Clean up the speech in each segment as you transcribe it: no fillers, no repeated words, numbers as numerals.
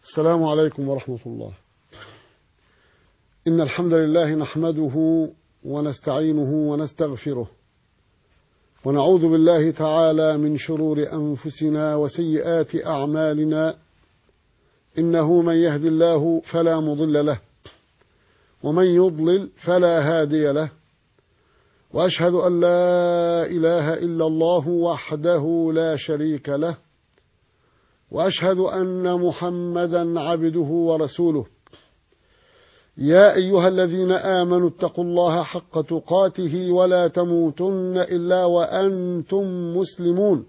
السلام عليكم ورحمة الله. إن الحمد لله نحمده ونستعينه ونستغفره، ونعوذ بالله تعالى من شرور أنفسنا وسيئات أعمالنا. إنه من يهد الله فلا مضل له، ومن يضلل فلا هادي له، وأشهد أن لا إله إلا الله وحده لا شريك له، وأشهد أن محمدا عبده ورسوله. يا أيها الذين آمنوا اتقوا الله حق تقاته ولا تموتن إلا وأنتم مسلمون.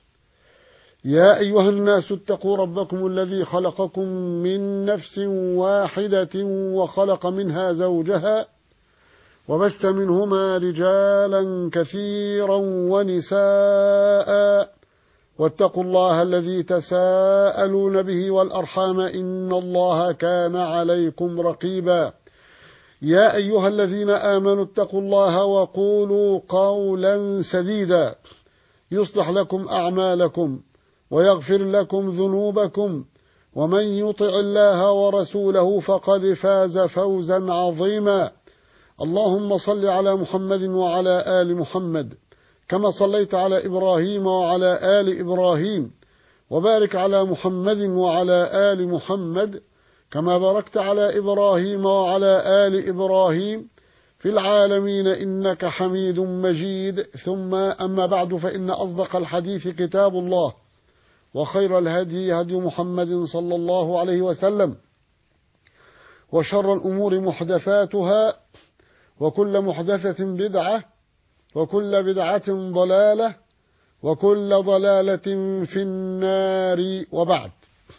يا أيها الناس اتقوا ربكم الذي خلقكم من نفس واحدة وخلق منها زوجها وبث منهما رجالا كثيرا ونساء، واتقوا الله الذي تساءلون به والأرحام إن الله كان عليكم رقيبا. يا أيها الذين آمنوا اتقوا الله وقولوا قولا سديدا يصلح لكم أعمالكم ويغفر لكم ذنوبكم، ومن يطع الله ورسوله فقد فاز فوزا عظيما. اللهم صل على محمد وعلى آل محمد كما صليت على إبراهيم وعلى آل إبراهيم، وبارك على محمد وعلى آل محمد كما باركت على إبراهيم وعلى آل إبراهيم في العالمين إنك حميد مجيد. ثم أما بعد، فإن أصدق الحديث كتاب الله، وخير الهدي هدي محمد صلى الله عليه وسلم، وشر الأمور محدثاتها، وكل محدثة بدعة، وكل بدعة ضلالة، وكل ضلالة في النار. وبعد،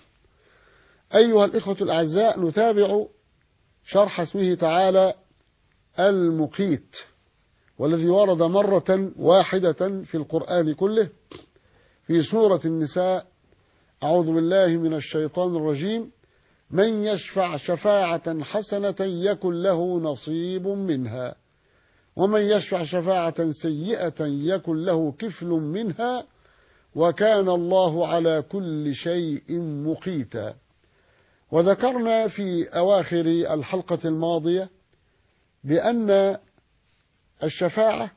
أيها الإخوة الأعزاء، نتابع شرح اسمه تعالى المقيت، والذي ورد مرة واحدة في القرآن كله في سورة النساء. أعوذ بالله من الشيطان الرجيم: من يشفع شفاعة حسنة يكن له نصيب منها، ومن يشفع شفاعة سيئة يكن له كفل منها، وكان الله على كل شيء مقيتا. وذكرنا في أواخر الحلقة الماضية بأن الشفاعة،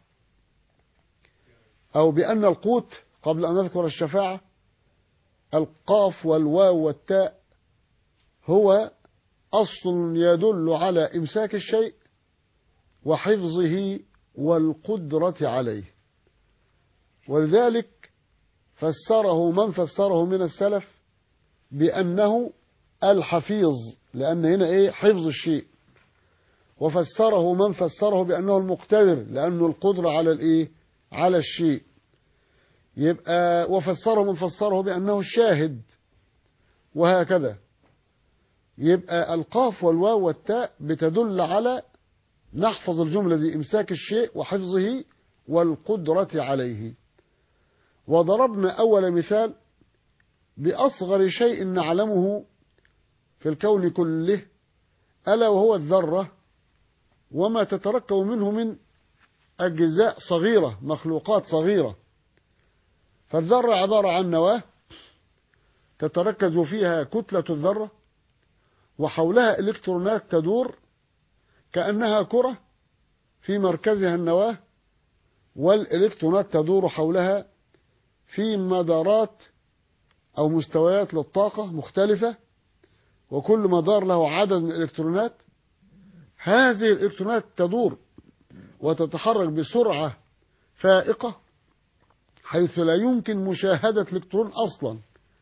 أو بأن القوت، قبل أن نذكر الشفاعة، القاف والواو والتاء هو أصل يدل على إمساك الشيء وحفظه والقدرة عليه، ولذلك فسره من فسره من السلف بأنه الحفيظ، لأن هنا حفظ الشيء، وفسره من فسره بأنه المقتدر، لأنه القدرة على على الشيء. يبقى وفسره من فسره بأنه الشاهد، وهكذا. يبقى القاف والواو والتاء بتدل على نحفظ الجملة دي، إمساك الشيء وحفظه والقدرة عليه. وضربنا أول مثال بأصغر شيء نعلمه في الكون كله، ألا وهو الذرة، وما تتركب منه من أجزاء صغيرة، مخلوقات صغيرة. فالذرة عبارة عن نواة تتركز فيها كتلة الذرة، وحولها إلكترونات تدور كأنها كرة في مركزها النواة، والإلكترونات تدور حولها في مدارات أو مستويات للطاقة مختلفة، وكل مدار له عدد من الإلكترونات. هذه الإلكترونات تدور وتتحرك بسرعة فائقة، حيث لا يمكن مشاهدة الإلكترون أصلا،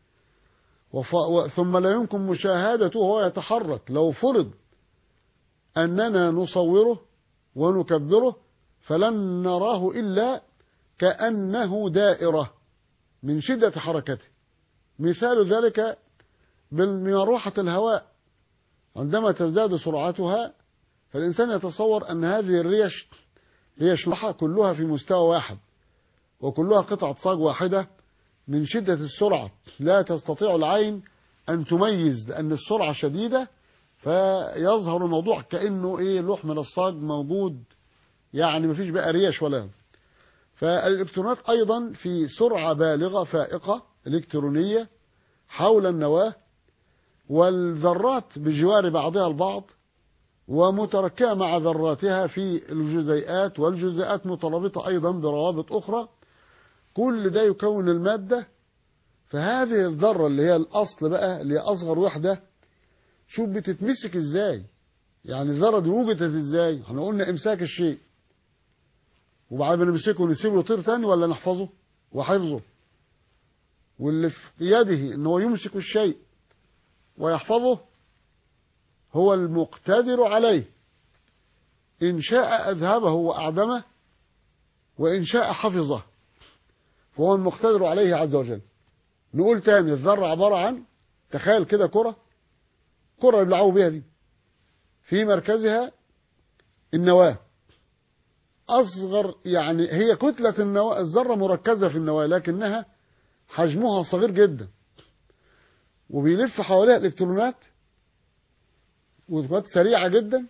ثم لا يمكن مشاهدته وهو يتحرك. لو فرض أننا نصوره ونكبره فلن نراه إلا كأنه دائرة من شدة حركته. مثال ذلك بمروحة الهواء، عندما تزداد سرعتها فالإنسان يتصور أن هذه الريش لوحة كلها في مستوى واحد، وكلها قطعة صاج واحدة. من شدة السرعة لا تستطيع العين أن تميز، لأن السرعة شديدة، فيظهر الموضوع كأنه لوح من الصاج موجود، يعني مفيش بقى ريش ولا. فالإلكترونات أيضا في سرعة بالغة فائقة إلكترونية حول النواة، والذرات بجوار بعضها البعض ومتركبة مع ذراتها في الجزيئات، والجزيئات مترابطة أيضا بروابط أخرى، كل ده يكون المادة. فهذه الذرة اللي هي الأصل بقى، اللي هي أصغر وحدة، شوف بتتمسك إزاي، يعني الذرة دي وجدت إزاي. احنا قلنا إمساك الشيء، وبعد ما نمسكه نسيبه يطير تاني ولا نحفظه وحفظه. واللي في يده إن هو يمسك الشيء ويحفظه هو المقتدر عليه، إن شاء أذهبه وأعدمه، وإن شاء حفظه، فهو المقتدر عليه عز وجل. نقول تاني، الذرة عبارة عن، تخيل كده كرة اللي بيلعبوا بيها دي، في مركزها النواة. أصغر يعني هي كتلة النواة، الذرة مركزة في النواة لكنها حجمها صغير جدا، وبيلف حواليها الإلكترونات وتبقى سريعة جدا.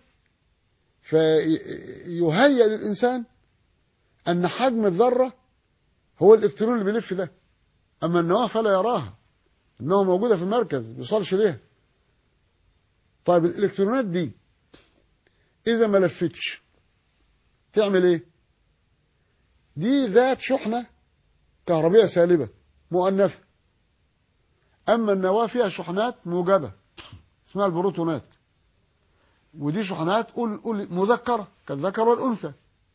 فيهيأ للإنسان أن حجم الذرة هو الإلكترون اللي بيلف ده، أما النواة فلا يراها، إنها موجودة في المركز ما بيوصلش ليها. طيب الإلكترونات دي إذا ما لفتش تعمل إيه؟ دي ذات شحنة كهربية سالبة مؤنثة، أما النواة فيها شحنات موجبة اسمها البروتونات، ودي شحنات قول مذكرة كالذكر والأنثى.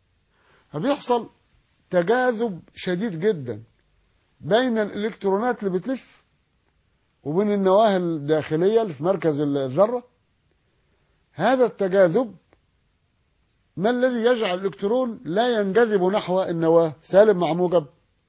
فبيحصل تجاذب شديد جدا بين الإلكترونات اللي بتلف وبين النواة الداخلية اللي في مركز الذرة. هذا التجاذب ما الذي يجعل الإلكترون لا ينجذب نحو النواة، سالب مع موجب؟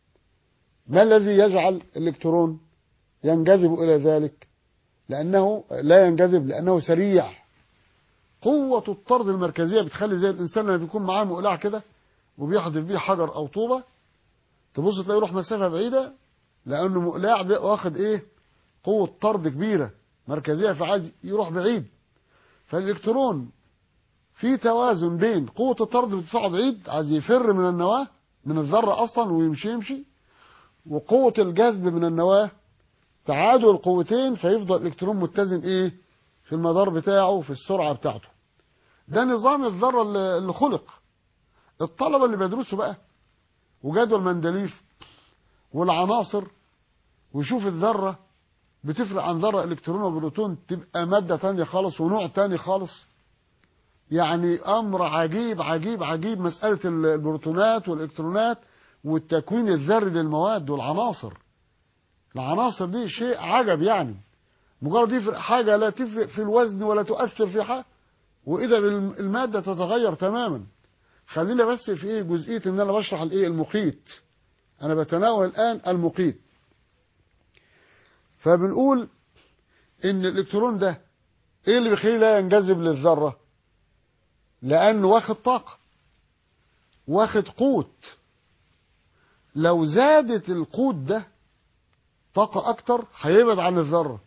ما الذي يجعل الإلكترون ينجذب إلى ذلك؟ لأنه لا ينجذب لأنه سريع. قوة الطرد المركزية بتخلي زي الإنسان لما بيكون معاه مقلاع كده وبيحذف بيه حجر أو طوبة، تبص تلاقيه يروح مسافة بعيدة لأنه مقلاع واخد إيه؟ قوة طرد كبيرة مركزية، فعايز يروح بعيد. فالإلكترون في توازن بين قوة الطرد اللي بتدفعه بعيد، عايز يفر من النواة من الذرة أصلا ويمشي، وقوة الجذب من النواة، تعادل القوتين، فيفضل الإلكترون متزن إيه؟ في المدار بتاعه في السرعة بتاعته. ده نظام الذرة اللي خلق. الطلبة اللي بيدرسوا بقى وجدول مندليف والعناصر ويشوف الذرة بتفرق عن ذرة إلكترون وبروتون، تبقى مادة تانية خالص ونوع تاني خالص. يعني أمر عجيب عجيب عجيب مسألة البروتونات والإلكترونات والتكوين الذري للمواد والعناصر. العناصر دي شيء عجب، يعني مجرد يفرق حاجة لا تفرق في الوزن ولا تؤثر في حاجة، وإذا المادة تتغير تماما. خلينا بس في إيه جزئية إن أنا بشرح الإيه المقيت، أنا بتناول الآن المقيت. فبنقول إن الإلكترون ده إيه اللي بيخليه لا ينجذب للذرة؟ لأنه واخد طاقة، واخد قوت. لو زادت القوت ده طاقة أكتر هيبعد عن الذرة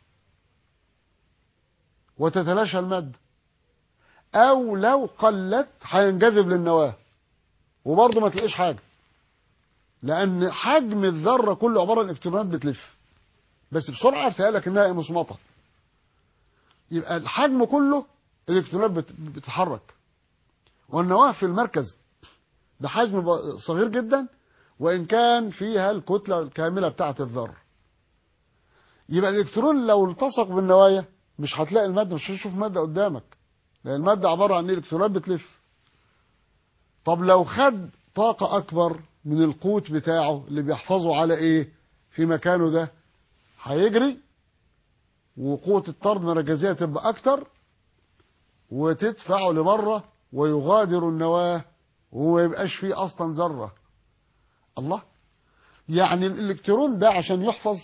وتتلاشى المادة، أو لو قلت هينجذب للنواة وبرضه ما تلاقيش حاجة، لأن حجم الذرة كله عبارة عن إلكترونات بتلف بس بسرعة تهيألك إنها مصمطة. يبقى الحجم كله الإلكترونات بتتحرك، والنواة في المركز ده حجم صغير جدا وإن كان فيها الكتلة الكاملة بتاعة الذرة. يبقى الإلكترون لو التصق بالنوايا مش هتلاقي المادة، مش هتشوف مادة قدامك، لأن المادة عبارة عن إلكترونات بتلف. طب لو خد طاقة أكبر من القوت بتاعه اللي بيحفظه على إيه في مكانه ده، هيجري وقوة الطرد المركزية تبقى أكتر وتدفعه لبره ويغادر النواة وما يبقاش فيه أصلا ذرة. الله، يعني الإلكترون ده عشان يحفظ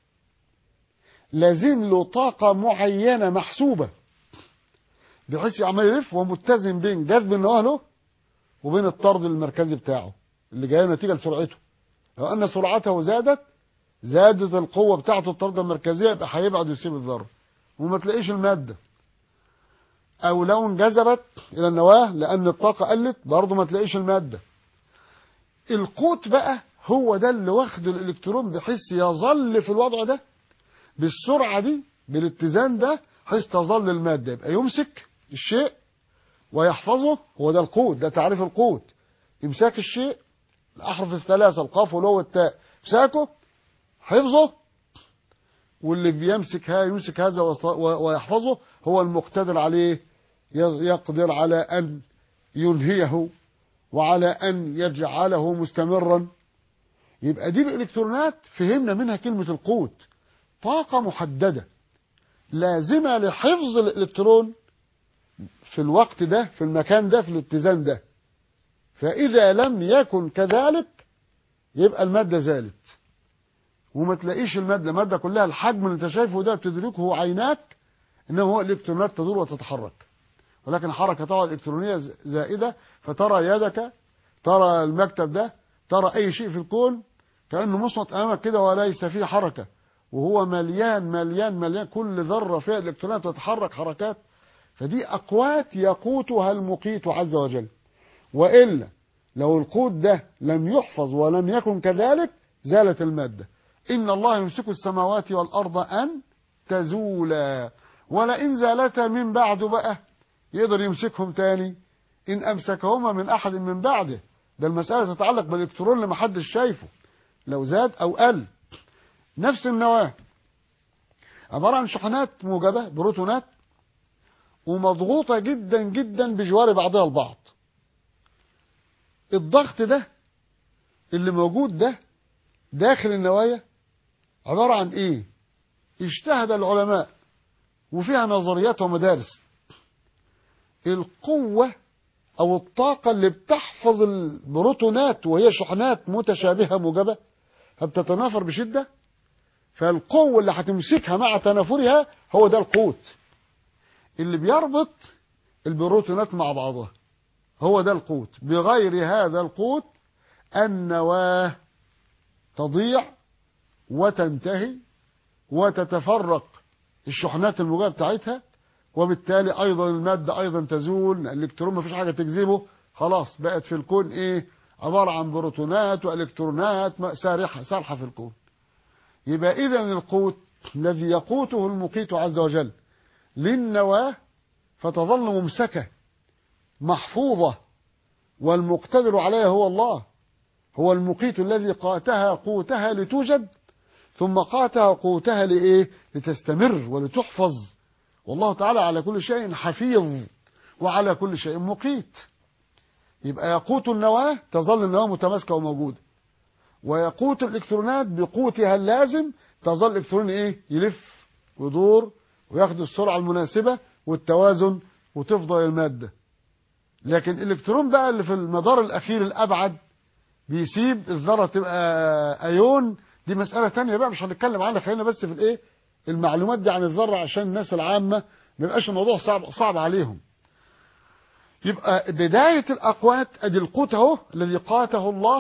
لازم له طاقة معينة محسوبة بحيث يعمل يلف ومتزن بين جذب النواة له وبين الطرد المركزي بتاعه اللي جاي نتيجة لسرعته. لو أن سرعته زادت القوة بتاعته الطرد المركزية، يبقى هيبعد ويسيب الذرة وما تلاقيش المادة. أو لو انجذبت إلى النواة لأن الطاقة قلت برضه ما تلاقيش المادة. القوت بقى هو ده اللي واخد الإلكترون بحيث يظل في الوضع ده بالسرعة دي بالاتزان ده حيث تظل المادة. يبقى يمسك الشيء ويحفظه، هو ده القوت، ده تعريف القوت. امساك الشيء، الأحرف الثلاثة القاف والواو والتاء، امساكه، حفظه، واللي يمسك هذا ويحفظه هو المقتدر عليه، يقدر على أن ينهيه وعلى أن يجعله مستمرا. يبقى دي الإلكترونات فهمنا منها كلمة القوت، طاقة محددة لازمة لحفظ الإلكترون في الوقت ده، في المكان ده، في الاتزان ده. فإذا لم يكن كذلك يبقى المادة زالت، وما تلاقيش المادة كلها الحجم اللي انت شايفه ده بتدركه عيناك، انما هو الإلكترونات تدور وتتحرك، ولكن حركة طبعا إلكترونية زائدة. فترى يدك، ترى المكتب ده، ترى أي شيء في الكون كأنه مصمت أمامك كده وليس فيه حركة، وهو مليان مليان مليان، كل ذرة فيها الإلكترونات تتحرك حركات. فدي أقوات يقوتها المقيت عز وجل. وإلا لو القوت ده لم يحفظ ولم يكن كذلك زالت المادة. إن الله يمسك السماوات والأرض أن تزولا، ولئن زالتا من بعد بقى يقدر يمسكهم تاني إن أمسكهما من أحد من بعده. ده المسألة تتعلق بالإلكترون اللي محدش شايفه، لو زاد أو قل. نفس النواة عبارة عن شحنات موجبة، بروتونات، ومضغوطة جدا جدا بجوار بعضها البعض. الضغط ده اللي موجود ده داخل النوايا عبارة عن ايه؟ اجتهد العلماء وفيها نظريات ومدارس. القوة او الطاقة اللي بتحفظ البروتونات وهي شحنات متشابهة موجبة فبتتنافر بشدة، فالقوة اللي هتمسكها مع تنافرها هو ده القوت اللي بيربط البروتونات مع بعضها، هو ده القوت. بغير هذا القوت النواة تضيع وتنتهي وتتفرق الشحنات الموجبة بتاعتها، وبالتالي أيضا المادة أيضا تزول. الإلكترون ما فيش حاجة تجذبه، خلاص بقت في الكون إيه؟ عبارة عن بروتونات وإلكترونات سارحة في الكون. يبقى إذن القوت الذي يقوته المقيت عز وجل للنواة فتظل ممسكة محفوظة، والمقتدر عليها هو الله، هو المقيت الذي قاتها قوتها لتوجد، ثم قاتها قوتها لإيه؟ لتستمر ولتحفظ. والله تعالى على كل شيء حفيظ وعلى كل شيء مقيت. يبقى يقوت النواة، تظل النواة متماسكة وموجودة، ويقوت الإلكترونات بقوتها اللازم، تظل الإلكترون إيه؟ يلف ويدور وياخد السرعة المناسبة والتوازن وتفضل المادة. لكن الإلكترون بقى اللي في المدار الأخير الأبعد بيسيب الذرة تبقى أيون، دي مسألة تانية بقى مش هنتكلم عنها. خلينا بس في الإيه؟ المعلومات دي عن الذرة عشان الناس العامة ما يبقاش الموضوع صعب عليهم. يبقى بداية الأقوات أدي القوت اهو الذي قاته الله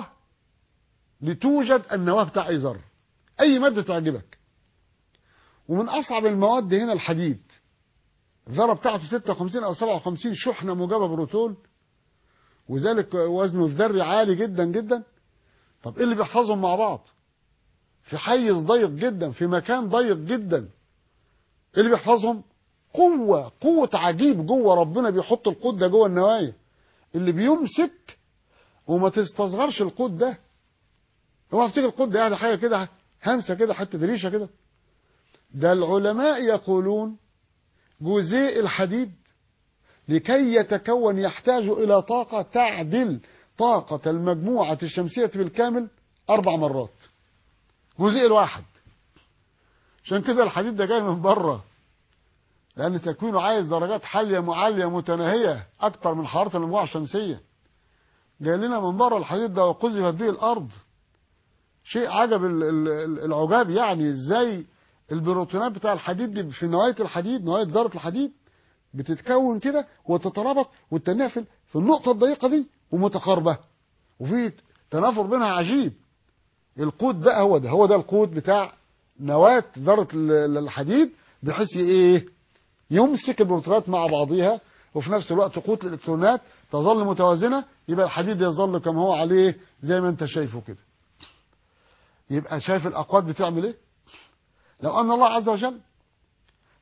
لتوجد النواة بتاع أي ذرة، أي مادة تعجبك. ومن أصعب المواد هنا الحديد، الذرة بتاعته 56 أو 57 شحنة موجبة بروتون، وذلك وزنه الذري عالي جدا جدا. طب إيه اللي بيحفظهم مع بعض في حيز ضيق جدا، في مكان ضيق جدا؟ إيه اللي بيحفظهم؟ قوة عجيب جوه، ربنا بيحط القوت ده جوه النوايا اللي بيمسك. وما تستصغرش القوت ده، هو افتكر القوت ده يعني حاجة كده همسة كده حتى ريشة كده. ده العلماء يقولون جزيء الحديد لكي يتكون يحتاج إلى طاقة تعدل طاقة المجموعة الشمسية بالكامل 4 مرات، جزيء الواحد. عشان كده الحديد ده جاي من بره، لأن تكوينه عايز درجات عالية متناهية أكتر من حرارة المجموعة الشمسية. جاي لنا من بره الحديد ده وقذفت به الأرض. شيء عجب العجاب، يعني ازاي البروتونات بتاع الحديد دي في نواة الحديد، نواة ذرة الحديد بتتكون كده وتترابط وتتنافل في النقطة الضيقة دي ومتقاربة، وفي تنافر بينها عجيب. القوت بقى هو ده القوت بتاع نواة ذرة الحديد، بحيث ايه؟ يمسك البروتونات مع بعضها، وفي نفس الوقت قوت الالكترونات تظل متوازنة. يبقى الحديد يظل كما هو عليه زي ما انت شايفه كده. يبقى شايف الأقوات بتعمل ايه؟ لو أن الله عز وجل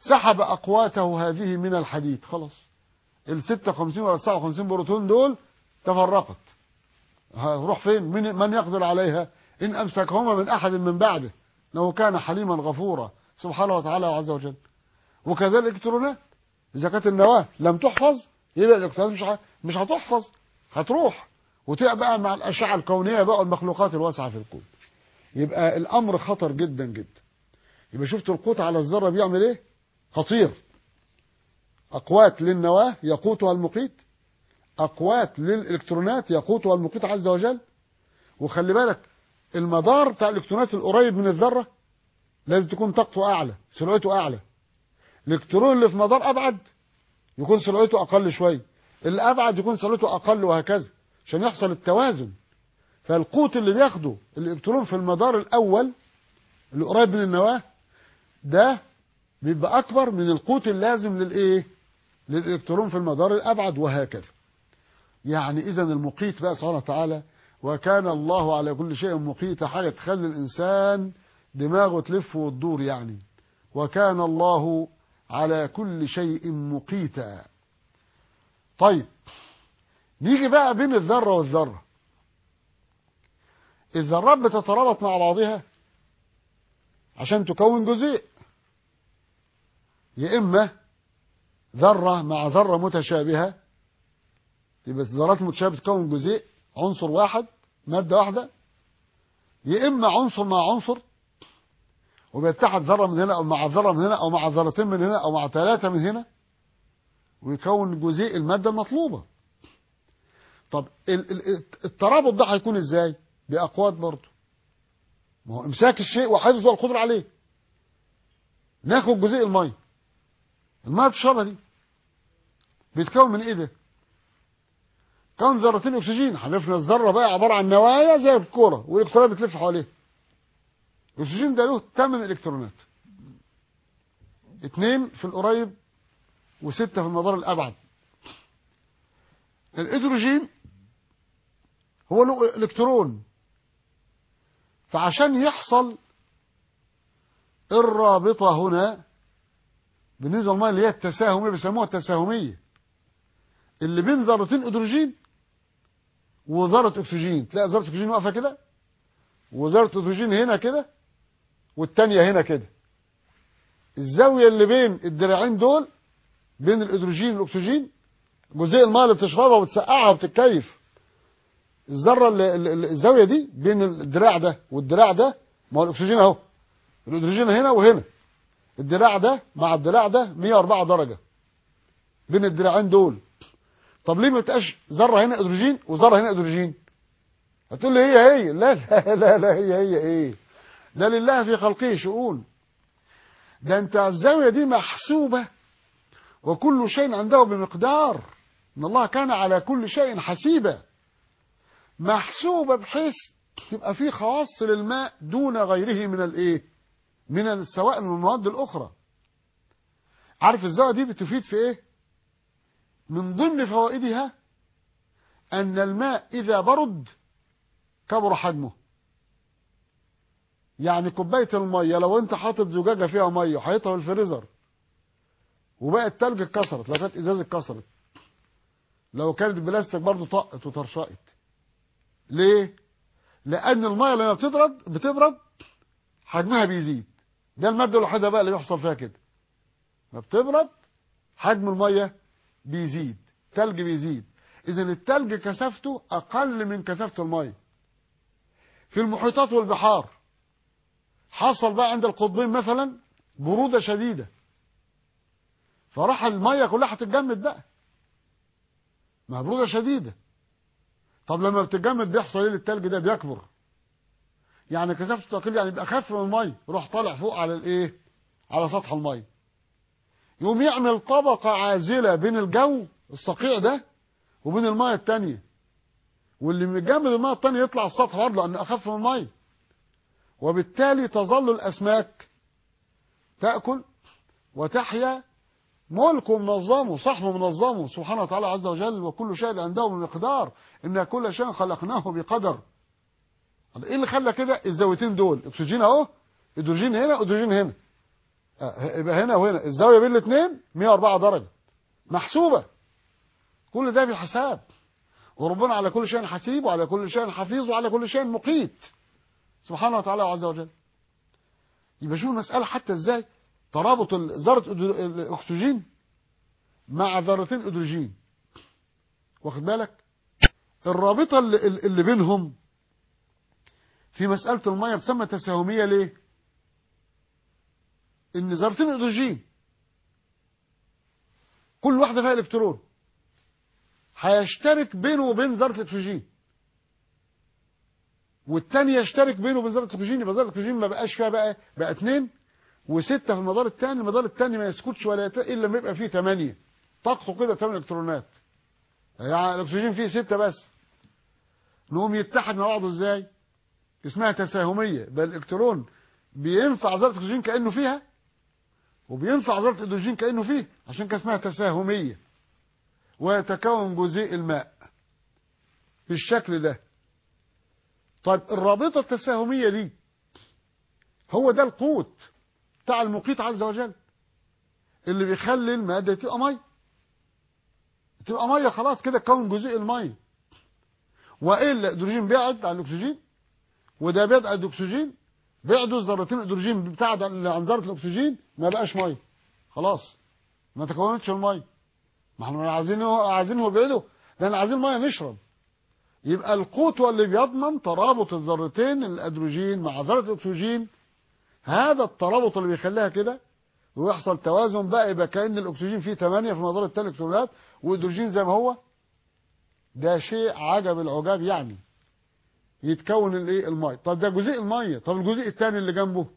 سحب أقواته هذه من الحديد، خلاص ال 56 ولا 59 بروتون دول تفرقت، هروح فين؟ من يقدر عليها إن أمسكهما من أحد من بعده إنه كان حليما غفورا سبحانه وتعالى وعز وجل. وكذلك الإلكترونات، إذا كانت النواة لم تحفظ يبقى الإلكترونات مش هتحفظ، هتروح وتبقى بقى مع الأشعة الكونية بقى والمخلوقات الواسعة في الكون. يبقى الأمر خطر جدا جدا. يبقى شفت القوت على الذرة بيعمل إيه؟ خطير. أقوات للنواة يقوتها المقيت، أقوات للإلكترونات يقوتها المقيت عز وجل. وخلي بالك المدار بتاع الإلكترونات القريب من الذرة لازم تكون طاقته أعلى، سرعته أعلى. الإلكترون اللي في مدار أبعد يكون سرعته أقل شوية، اللي أبعد يكون سرعته أقل، وهكذا عشان يحصل التوازن. فالقوت اللي بياخده الإلكترون في المدار الأول اللي قريب من النواة ده بيبقى أكبر من القوت اللازم للإيه؟ للإلكترون في المدار الأبعد، وهكذا. يعني إذا المقيت بقى سبحانه وتعالى، وكان الله على كل شيء مقيتا، حاجة تخلي الإنسان دماغه تلف وتدور يعني. وكان الله على كل شيء مقيتا. طيب نيجي بقى بين الذرة والذرة. الذرات بتترابط مع بعضها عشان تكون جزيء، يا إما ذرة مع ذرة متشابهة، يبقى الذرات المتشابهة تكون جزيء عنصر واحد مادة واحدة، يا إما عنصر مع عنصر وبيتحد ذرة من هنا أو مع ذرة من هنا أو مع ذرتين من هنا أو مع ثلاثة من هنا ويكون جزيء المادة المطلوبة. طب الترابط ده هيكون ازاي؟ بأقوات برضه. ما هو امساك الشيء وحفظه القدرة عليه. ناخد جزيء المية، المية بتشربها دي بيتكون من ايه ده؟ كون ذرتين اكسجين. عرفنا الذرة بقى عبارة عن نوايا زي الكورة والالكترونات بتلف حواليها. الاكسجين ده له 8 الكترونات، 2 في القريب و6 في المدار الابعد. الهيدروجين هو له الكترون، فعشان يحصل الرابطة هنا بالنسبة للمية اللي هي التساهمية، بيسموها التساهمية، اللي بين ذرتين هيدروجين وذرة اكسجين. تلاقي ذرة اكسجين واقفة كده وذرة هيدروجين هنا كده والتانية هنا كده. الزاوية اللي بين الدراعين دول بين الهيدروجين والاكسجين جزيء الماء اللي بتشربها وبتسقعها وبتتكيف. الذرة الزاوية دي بين الدراع ده والدراع ده، ما هو الاكسجين اهو، الهيدروجين هنا وهنا، الدراع ده مع الدراع ده 104 درجة بين الدراعين دول. طب ليه ما تبقاش ذرة هنا هيدروجين وذرة هنا هيدروجين؟ هتقول لي هي لا لا لا, لا هي ايه؟ ده لله في خلقه شؤون. ده انت الزاوية دي محسوبة وكل شيء عنده بمقدار، ان الله كان على كل شيء حسيبا. محسوبة بحيث يبقى في خواص للماء دون غيره من الايه؟ من السوائل من المواد الاخرى. عارف الزاوية دي بتفيد في ايه؟ من ضمن فوائدها ان الماء اذا برد كبر حجمه. يعني كوبايه الميه لو انت حاطط زجاجه فيها ميه وحاططها في الفريزر وبقى التلج اتكسرت، لو كانت ازاز اتكسرت، لو كانت بلاستيك برضه طقت وترشقت. ليه؟ لان الميه لما بتبرد حجمها بيزيد. ده الماده الوحيده بقى اللي بيحصل فيها كده، ما بتبرد حجم الميه بيزيد، تلج بيزيد. اذا التلج كثافته اقل من كثافه الميه. في المحيطات والبحار حصل بقى عند القطبين مثلا بروده شديده، فراح الميه كلها هتتجمد بقى، ما بروده شديده. طب لما بتتجمد بيحصل ايه للتلج ده؟ بيكبر، يعني كثافته تقل، يعني يبقى اخف من الميه، يروح طالع فوق على الايه؟ على سطح الميه، يقوم يعمل طبقه عازله بين الجو الصقيع ده وبين الميه الثانيه، واللي متجمد الميه الثانيه يطلع السطح برضه لانه اخف من الميه. وبالتالي تظل الاسماك تاكل وتحيا، ملكه منظمه، صاحبه منظمه سبحانه وتعالى عز وجل. وكل شيء عنده بمقدار، ان كل شيء خلقناه بقدر. ايه اللي خلى كده؟ الزاويتين دول، اكسجين اهو، هيدروجين هنا، هيدروجين هنا. يبقى هنا وهنا الزاويه بين الاثنين 104 درجه محسوبه. كل ده بالحساب، وربنا على كل شيء حسيب، وعلى كل شيء حفيظ، وعلى كل شيء مقيت سبحانه وتعالى وعز وجل. يبقى شوف المساله حتى ازاي ترابط ذره الاكسجين مع ذرتين هيدروجين، واخد بالك؟ الرابطه اللي بينهم في مساله الميه بتسمى تساهميه. ليه؟ ان ذرتين هيدروجين كل واحده فيها الكترون هيشترك بينه وبين ذره الاكسجين، والتاني يشترك بينه وبين ذره الاكسجين، يبقى ذره الاكسجين ما بقاش فيها بقى 2 و6 في المدار الثاني. المدار الثاني ما يسكتش ولا الا لما يبقى فيه 8، طاقته كده 8 الكترونات، يعني الاكسجين فيه 6 بس. نقوم يتحد مع بعضه ازاي؟ اسمها تساهميه. بل الالكترون بينفع ذره الاكسجين كانه فيها، وبينفع ذره الهيدروجين كانه فيه، عشان كده اسمها تساهميه. ويتكون جزيء الماء بالشكل ده. طيب الرابطه التساهميه دي هو ده القوت بتاع المقيت عز وجل، اللي بيخلي الماده تبقى ميه، تبقى ميه خلاص كده تكون جزيء الميه. والا الهيدروجين بيقعد عن الاكسجين، وده بيقعد عن الاكسجين، بعدوا الذرتين الهيدروجين بتاعد عن ذره الاكسجين، ما بقاش ميه خلاص، ما تكونتش الميه. ما احنا عايزينه يبعده، لان عايزين ميه نشرب. يبقى القوت هو اللي بيضمن ترابط الذرتين الهيدروجين مع ذره الاكسجين. هذا الترابط اللي بيخليها كده ويحصل توازن بقى، يبقى كأن الاكسجين فيه 8 في مدار الثاني الكترونات، والهيدروجين زي ما هو. ده شيء عجب العجاب يعني، يتكون الايه؟ الميه. طب ده جزيء الميه. طب الجزيء الثاني اللي جنبه،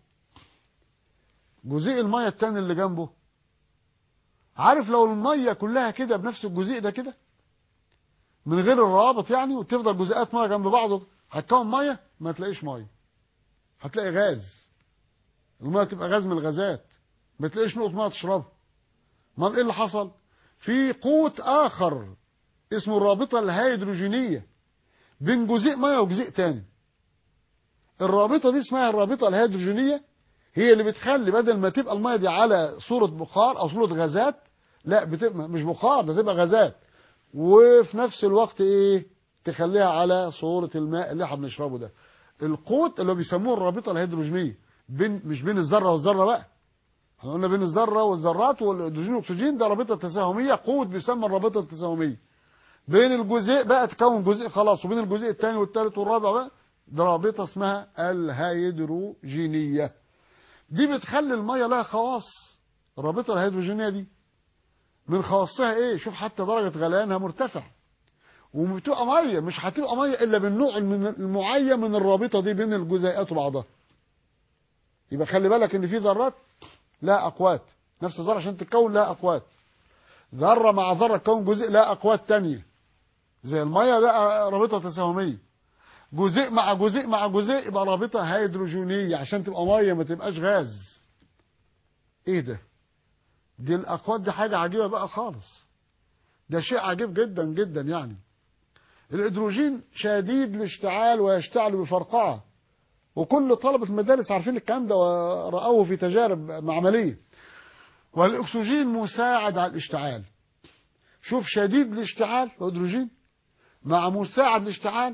جزيء الميه الثاني اللي جنبه، عارف لو الميه كلها كده بنفس الجزيء ده كده من غير الروابط يعني، وتفضل جزيئات ميه جنب بعضه، هتكون ميه؟ ما تلاقيش ميه، هتلاقي غاز. الميه تبقى غاز من الغازات، ما تلاقيش نقطه ميه تشربها. امال ايه اللي حصل؟ في قوت اخر اسمه الرابطه الهيدروجينيه بين جزيء ميه وجزيء تاني. الرابطه دي اسمها الرابطه الهيدروجينيه، هي اللي بتخلي بدل ما تبقى الميه دي على صوره بخار او صوره غازات، لا بتبقى مش بخار، ده تبقى غازات، وفي نفس الوقت ايه؟ تخليها على صوره الماء اللي احنا بنشربه ده. القوت اللي بيسموه الرابطه الهيدروجينيه مش بين الذره والذره بقى، احنا قلنا بين الذره والذرات والهيدروجين والاكسجين، ده رابطه تساهميه. قوت بيسمى الرابطه التساهميه. بين الجزيء بقى تكون جزيء خلاص، وبين الجزيء الثاني والثالث والرابع بقى ده رابطه اسمها الهيدروجينيه. دي بتخلي الميه لها خواص. الرابطه الهيدروجينيه دي من خواصها ايه؟ شوف حتى درجه غليانها مرتفع، وبتبقى ميه، مش هتبقى ميه الا بالنوع المعين من الرابطه دي بين الجزيئات وبعضها. يبقى خلي بالك ان في ذرات لها اقوات، نفس الذره عشان تتكون لها اقوات. ذره مع ذره تكون جزيء لها اقوات تانية زي الميه، ده رابطه تساهميه. جزيء مع جزيء مع جزيء يبقى رابطه هيدروجينيه عشان تبقى ميه ما تبقاش غاز. ايه ده؟ دي الاقوات دي حاجه عجيبه بقى خالص، ده شيء عجيب جدا جدا يعني. الهيدروجين شديد الاشتعال ويشتعل بفرقعه، وكل طلبه المدارس عارفين الكلام ده ورأوه في تجارب معمليه. والاكسجين مساعد على الاشتعال. شوف شديد الاشتعال الهيدروجين مع مساعد الاشتعال،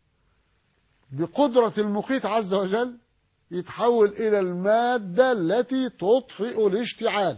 بقدرة المقيت عز وجل يتحول إلى المادة التي تطفئ الاشتعال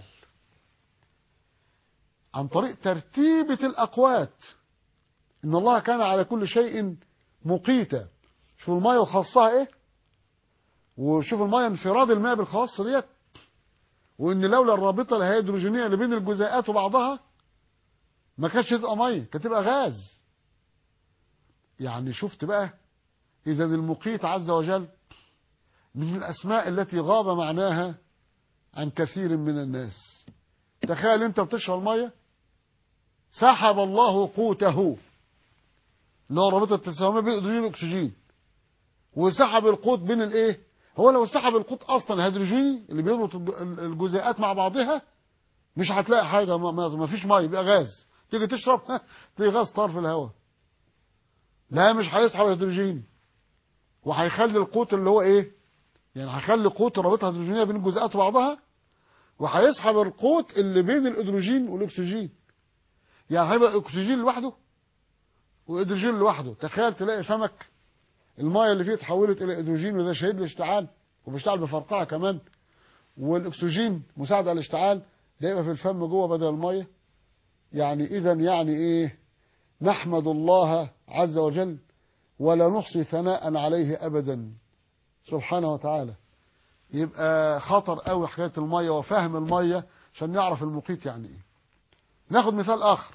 عن طريق ترتيبة الأقوات. إن الله كان على كل شيء مقيتا. شوف المية وخاصها إيه، وشوف المية انفراد الماء بالخواص ديت، وإن لولا الرابطة الهيدروجينية اللي بين الجزيئات وبعضها ما كانتش تبقى مية، كانت تبقى غاز. يعني شفت بقى، إذا المقيت عز وجل من الأسماء التي غاب معناها عن كثير من الناس. تخيل أنت بتشرب المية، سحب الله قوته اللي هو رابطة التساهمية بين الهيدروجين والأكسجين، وسحب القوت بين الإيه؟ هو لو سحب القوت أصلا الهيدروجيني اللي بيربط الجزيئات مع بعضها، مش هتلاقي حاجة، ما فيش مية، يبقى غاز. تيجي تشرب تلاقي غاز طار في الهواء. لا، مش هيسحب الهيدروجين، وهيخلي القوت اللي هو ايه؟ يعني هيخلي قوت الرابطه الهيدروجينيه بين الجزيئات وبعضها وهيسحب القوت اللي بين الهيدروجين والاكسجين. يعني هيبقى اكسجين لوحده وهيدروجين لوحده. تخيل تلاقي فمك المايه اللي فيه اتحولت الى هيدروجين، وده شهيد الاشتعال وبيشتعل بفرقعه كمان، والاكسجين مساعد على الاشتعال، ده يبقى في الفم جوه بدل المايه. يعني اذا يعني ايه؟ نحمد الله عز وجل ولا نحصي ثناء عليه ابدا سبحانه وتعالى. يبقى خطر قوي حكايه المايه وفهم المايه عشان نعرف المقيت يعني ايه. ناخد مثال اخر.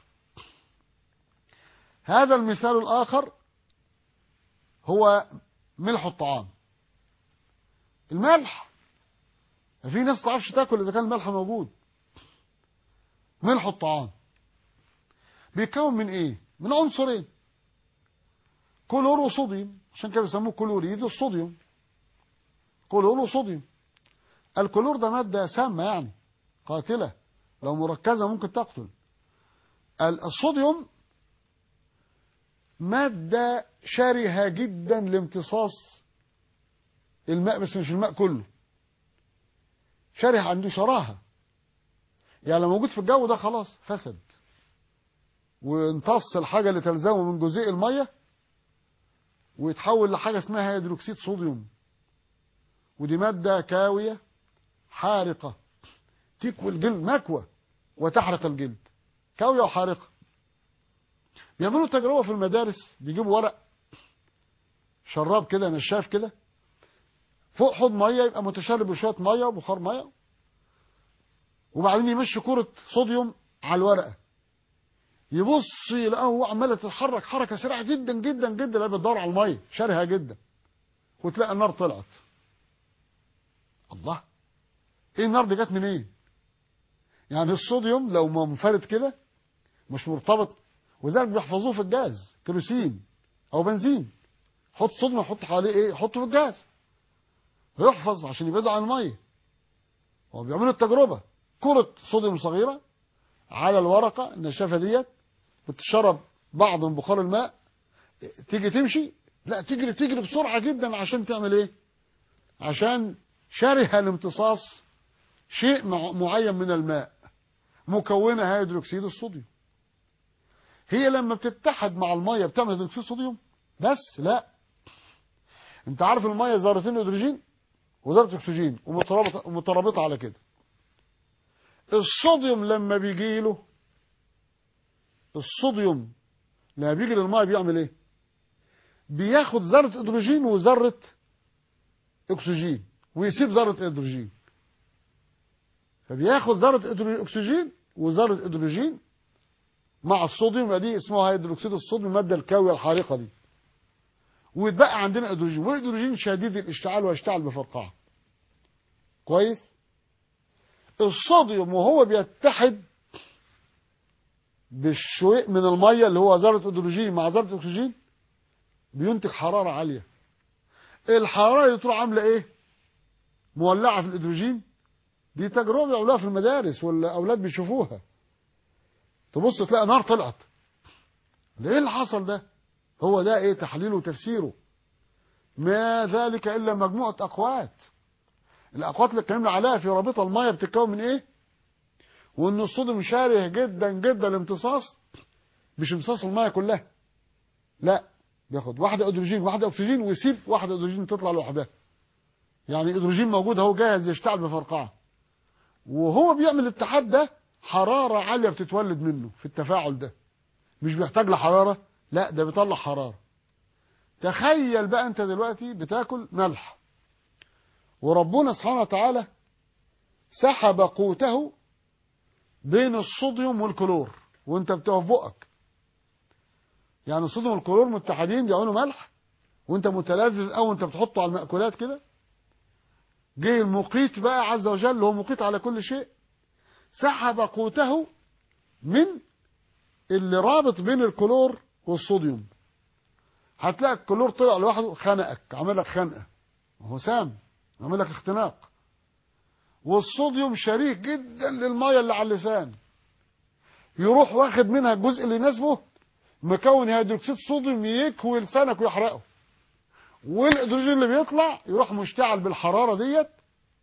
هذا المثال الاخر هو ملح الطعام. الملح في ناس تعرفش تاكل اذا كان الملح موجود. ملح الطعام بيتكون من ايه؟ من عنصرين، كلور وصوديوم، عشان كده بيسموه كلوريد الصوديوم. كلور وصوديوم. الكلور ده ماده سامه يعني قاتله، لو مركزه ممكن تقتل. الصوديوم ماده شرهه جدا لامتصاص الماء، بس مش الماء كله، شره، عنده شراهه. يعني لو موجود في الجو ده خلاص فسد وامتص الحاجه اللي تلزمه من جزيء الميه ويتحول لحاجه اسمها هيدروكسيد صوديوم. ودي ماده كاويه حارقه تكوي الجلد مكوى وتحرق الجلد، كاويه وحارقه. بيعملوا تجربه في المدارس، بيجيبوا ورق شراب كده نشاف كده فوق حوض ميه، يبقى متشرب بشويه ميه وبخار ميه، وبعدين يمشي كرة صوديوم على الورقة، يبص يلاقيه هو عمالة تتحرك حركة سريعة جدا جدا جدا، لا بتدور على المية شرهة جدا، وتلاقي النار طلعت. الله، ايه النار دي جت منين؟ يعني الصوديوم لو منفرد كده مش مرتبط، وذلك بيحفظوه في الجاز كيروسين او بنزين، حط صوديوم يحط حواليه ايه؟ يحطه في الجاز ويحفظ عشان يبعدوا عن المية. وبيعملوا التجربة، كرة صوديوم صغيرة على الورقة النشافة ديت، بتشرب بعض من بخار الماء، تيجي تمشي لا تجري بسرعة جدا عشان تعمل ايه؟ عشان شره الامتصاص شيء معين من الماء مكونة هيدروكسيد الصوديوم. هي لما بتتحد مع المية بتعمل هيدروكسيد الصوديوم بس؟ لا، انت عارف المية ذرتين هيدروجين وذرة اكسجين ومترابطة على كده. الصوديوم لما بيجي له، الصوديوم لما بيجي للميه بيعمل ايه؟ بياخد ذره هيدروجين وذره اكسجين ويسيب ذره هيدروجين، فبياخد ذره اكسجين وذره هيدروجين مع الصوديوم، دي اسمها هيدروكسيد الصوديوم، الماده الكاويه الحارقه دي، ويتبقى عندنا هيدروجين، والهيدروجين شديد الاشتعال ويشتعل بفرقعه. كويس؟ الصوديوم وهو بيتحد بالشويء من الميه اللي هو ذره هيدروجين مع ذره اكسجين بينتج حراره عاليه. الحراره اللي تروح عامله ايه؟ مولعه في الهيدروجين. دي تجربه بيعملوها في المدارس والاولاد بيشوفوها، تبص تلاقي نار طلعت. ده ايه اللي حصل ده؟ هو ده ايه تحليله وتفسيره؟ ما ذلك الا مجموعه اقوات. الاقوات اللي اتكلمنا عليها في رابطه الميه بتتكون من ايه؟ وان الصوديوم شاره جدا جدا الامتصاص، مش امتصاص الميه كلها، لا، بياخد واحده هيدروجين واحده اكسجين ويسيب واحده هيدروجين تطلع لوحدها. يعني هيدروجين موجود اهو جاهز يشتعل بفرقعه، وهو بيعمل الاتحاد ده حراره عاليه بتتولد منه في التفاعل ده، مش بيحتاج لحراره، لا ده بيطلع حراره. تخيل بقى انت دلوقتي بتاكل ملح وربنا سبحانه وتعالى سحب قوته بين الصوديوم والكلور وانت بتقف بقك. يعني الصوديوم والكلور متحدين بيعملوا ملح، وانت متلذذ او انت بتحطه على المأكولات كده. جه المقيت بقى عز وجل، هو مقيت على كل شيء، سحب قوته من اللي رابط بين الكلور والصوديوم. هتلاقي الكلور طلع لوحده خنقك، عمل لك خنقه، هو سام، عمل لك اختناق. والصوديوم شريك جدا للميه اللي على اللسان، يروح واخد منها الجزء اللي يناسبه، مكون هيدروكسيد صوديوم يكوي لسانك ويحرقه، والهيدروجين اللي بيطلع يروح مشتعل بالحراره ديت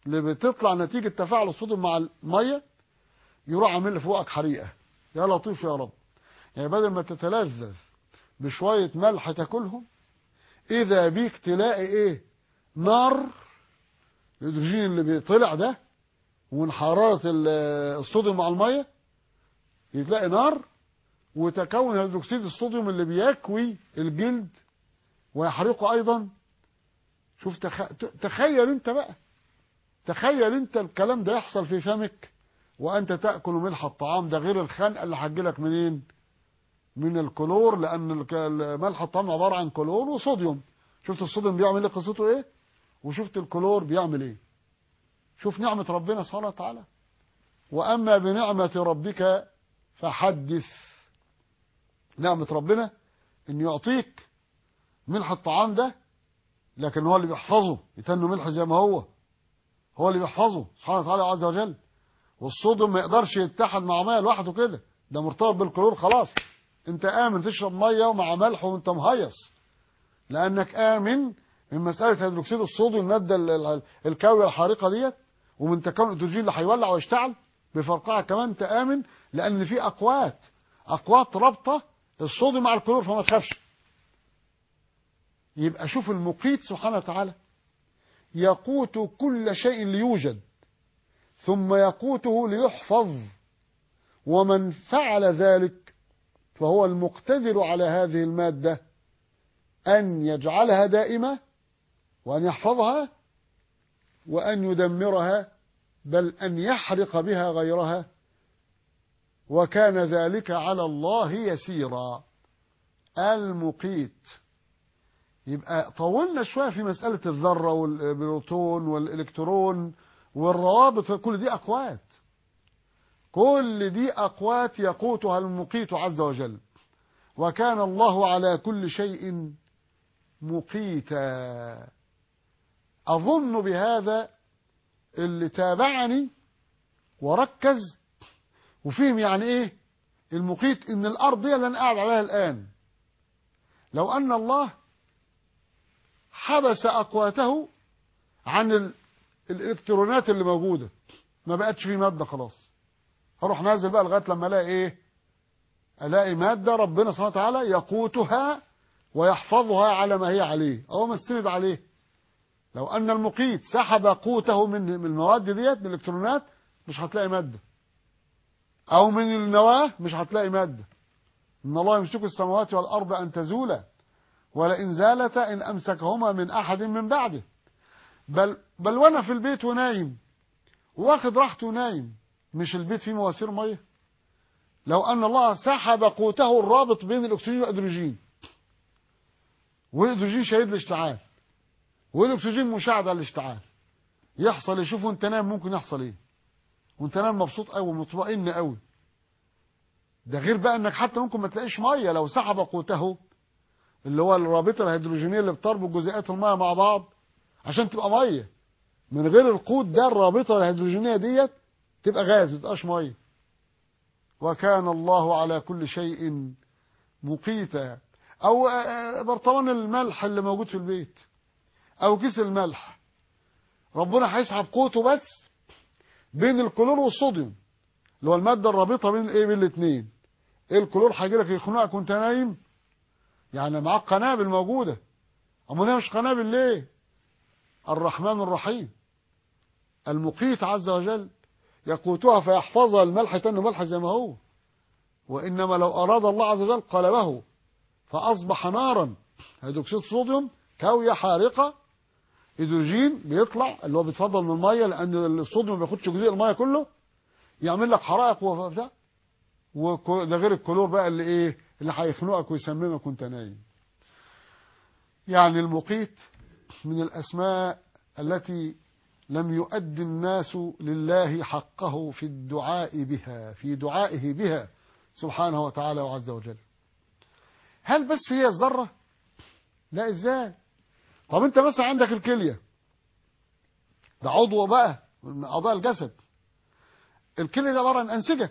اللي بتطلع نتيجة تفاعل الصوديوم مع المية يروح عامل فوقك حريقة. يا لطيف يا رب. يعني بدل ما تتلذذ بشوية ملح تاكلهم، إذا بيك تلاقي إيه؟ نار. الهيدروجين اللي بيطلع ده ومن حرارة الصوديوم مع المية يتلاقي نار، وتكون هيدروكسيد الصوديوم اللي بيكوي الجلد ويحرقه أيضا. شوف تخيل انت بقى، تخيل انت الكلام ده يحصل في فمك وانت تأكل ملح الطعام ده، غير الخنقة اللي هتجيلك منين؟ من الكلور، لان ملح الطعام عبارة عن كلور وصوديوم. شفت الصوديوم بيعمل ايه، قصته ايه، وشفت الكلور بيعمل ايه. شوف نعمة ربنا سبحانه وتعالى. واما بنعمة ربك فحدث. نعمة ربنا ان يعطيك ملح الطعام ده، لكن هو اللي بيحفظه، يتنه ملح زي ما هو اللي بيحفظه سبحانه وتعالى عز وجل. والصوديوم ما يقدرش يتحد مع ميه لوحده كده، ده مرتبط بالكلور خلاص. انت امن تشرب ميه ومع ملح وانت مهيص، لانك امن من مساله هيدروكسيد الصوديوم، الماده الكاويه الحارقه ديت، ومن تكون الهيدروجين اللي هيولع ويشتعل بفرقعه كمان. انت امن لان في اقوات رابطه الصوديوم مع الكلور، فما تخافش. يبقى شوف المقيت سبحانه وتعالى يقوت كل شيء ليوجد، ثم يقوته ليحفظ. ومن فعل ذلك فهو المقتدر على هذه المادة أن يجعلها دائمة، وأن يحفظها، وأن يدمرها، بل أن يحرق بها غيرها. وكان ذلك على الله يسيرا. المقيت. يبقى طولنا شوية في مسألة الذرة والبروتون والإلكترون والروابط، كل دي أقوات، كل دي أقوات يقوتها المقيت عز وجل. وكان الله على كل شيء مقيتا. أظن بهذا اللي تابعني وركز وفهم يعني إيه المقيت، إن الأرض دي اللي أنا قاعد عليها الآن، لو أن الله حبس أقواته عن الإلكترونات اللي موجودة، ما بقتش في مادة خلاص، هروح نازل بقى لغاية لما ألاقي إيه؟ ألاقي مادة ربنا سبحانه وتعالى يقوتها ويحفظها على ما هي عليه أو ما تستند عليه. لو أن المقيت سحب قوته من المواد ديت، من الإلكترونات، مش هتلاقي مادة، أو من النواة مش هتلاقي مادة. إن الله يمسك السماوات والأرض أن تزولا ولئن زالتا إن أمسكهما من أحد من بعده. بل وأنا في البيت ونايم واخد راحته ونايم، مش البيت فيه مواسير ميه؟ لو أن الله سحب قوته الرابط بين الأكسجين والهيدروجين، والهيدروجين شهيد الاشتعال والأكسجين مشاهد على الاشتعال، يحصل يشوف وانت نايم ممكن يحصل ايه، وانت نايم مبسوط قوي مطمئن قوي. ده غير بقى انك حتى ممكن ما تلاقيش ميه لو سحب قوته، اللي هو الرابطه الهيدروجينيه اللي بتربط جزيئات الميه مع بعض عشان تبقى ميه. من غير القوت ده، الرابطه الهيدروجينيه ديت، تبقى غاز، ما تبقاش ميه. وكان الله على كل شيء مقيتا. او برطمان الملح اللي موجود في البيت، او كيس الملح، ربنا هيسحب قوته بس بين الكلور والصوديوم، اللي هو الماده الرابطه بين ايه، بين الاثنين. الكلور هيجي لك يخنقك وانت نايم، يعني معاك قنابل موجوده. امال هي مش قنابل ليه؟ الرحمن الرحيم المقيت عز وجل يقوتها فيحفظها. الملح تنه ملح زي ما هو، وانما لو اراد الله عز وجل قلبه فاصبح نارا، هيدروكسيد صوديوم كاويه حارقه، هيدروجين بيطلع اللي هو بيتفضل من الميه، لان الصوديوم ما بياخدش جزيء الميه كله، يعمل لك حرائق وبتاع. وده غير الكلور بقى اللي ايه، اللي هيخنقك ويسممك وانت نايم. يعني المقيت من الاسماء التي لم يؤد الناس لله حقه في الدعاء بها، في دعائه بها سبحانه وتعالى وعز وجل. هل بس هي الذرة؟ لا، ازاي؟ طب انت مثلا عندك الكلية، ده عضو بقى من اعضاء الجسد. الكلية ده عبارة عن انسجة،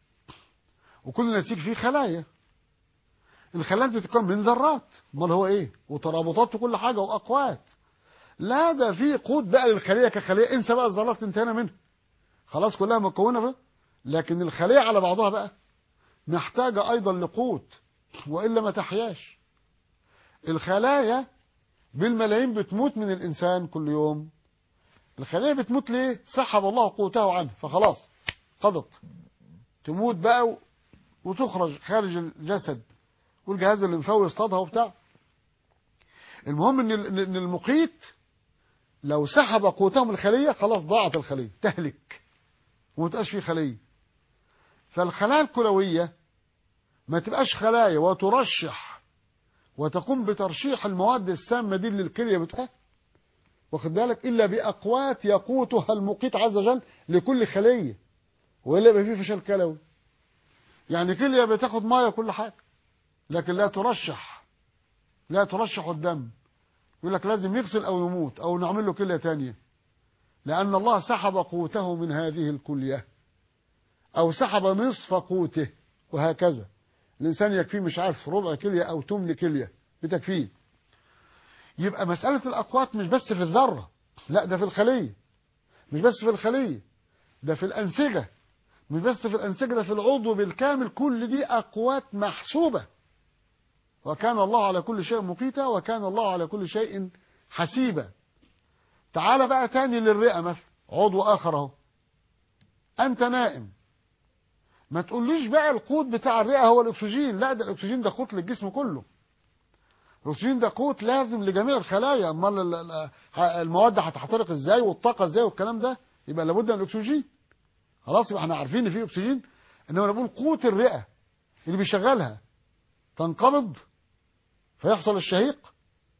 وكل نسيج فيه خلايا. الخلايا بتتكون من ذرات، امال هو ايه، وترابطات وكل حاجة واقوات. لا ده في قوت بقى للخلية كخلية، انسى بقى الذرات انتهينا منها خلاص كلها مكونة بقى. لكن الخلية على بعضها بقى محتاجة أيضا لقوت وإلا ما تحياش. الخلايا بالملايين بتموت من الإنسان كل يوم. الخلية بتموت ليه؟ سحب الله قوته عنه فخلاص قضت، تموت بقى وتخرج خارج الجسد والجهاز الليمفاوي يصطادها وبتاع. المهم ان المقيت لو سحب قوته من الخلية خلاص ضاعت الخلية تهلك وما تبقاش في خلية. فالخلايا الكلوية ما تبقاش خلايا وترشح وتقوم بترشيح المواد السامة دي للكلية بتاعها، واخد بالك، إلا بأقوات يقوتها المقيت عز وجل لكل خلية، وإلا يبقى فيه فشل كلوي. يعني كلية بتاخد مية كل حاجة لكن لا ترشح الدم، يقول لك لازم يغسل أو يموت أو نعمل له كلية تانية، لأن الله سحب قوته من هذه الكلية أو سحب نصف قوته، وهكذا. الإنسان يكفيه مش عارف ربع كلية أو تمن كلية بتكفيه. يبقى مسألة الأقوات مش بس في الذرة، لا ده في الخلية، مش بس في الخلية، ده في الأنسجة، مش بس في الأنسجة، ده في العضو بالكامل. كل دي أقوات محسوبة. وكان الله على كل شيء مقيتا وكان الله على كل شيء حسيبا. تعال بقى تاني للرئة مثلا، عضو آخر اهو. أنت نائم ما تقوليش بقى القوت بتاع الرئة هو الأكسجين، لا ده الأكسجين ده قوت للجسم كله. الأكسجين ده قوت لازم لجميع الخلايا، امال المواد هتحترق ازاي والطاقة ازاي والكلام ده، يبقى لابد من الأكسجين. خلاص يبقى احنا عارفين ان في أكسجين، انما نقول قوت الرئة اللي بيشغلها تنقبض فيحصل الشهيق،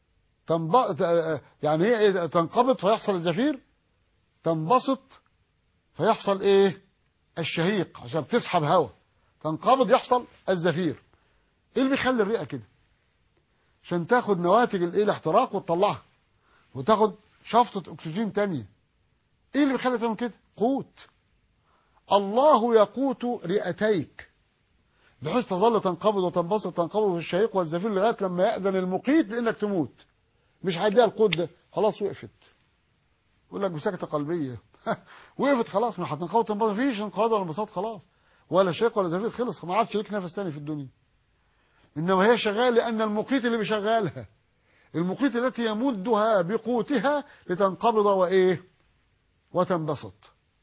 يعني ايه تنقبض فيحصل الزفير، تنبسط فيحصل ايه الشهيق عشان بتسحب هواء، تنقبض يحصل الزفير. ايه اللي بيخلي الرئة كده؟ عشان تاخد نواتج الايه الاحتراق وتطلعها وتاخد شفطة اكسجين تانية. ايه اللي بيخلي تعمل كده؟ قوت. الله يقوت رئتيك بحيث تظل تنقبض وتنبسط، تنقبض في الشهيق والزفير لغايه لما يأذن المقيت بانك تموت. مش هيديها القوت ده، خلاص وقفت. يقول لك بسكتة قلبية وقفت خلاص، ما هتنقبض تنبسط، مفيش انقباض ولا انبساط خلاص، ولا شهيق ولا زفير، خلص ما عادش ليك نفس تاني في الدنيا. انما هي شغاله لان المقيت اللي بيشغلها، المقيت التي يمدها بقوتها لتنقبض وايه وتنبسط.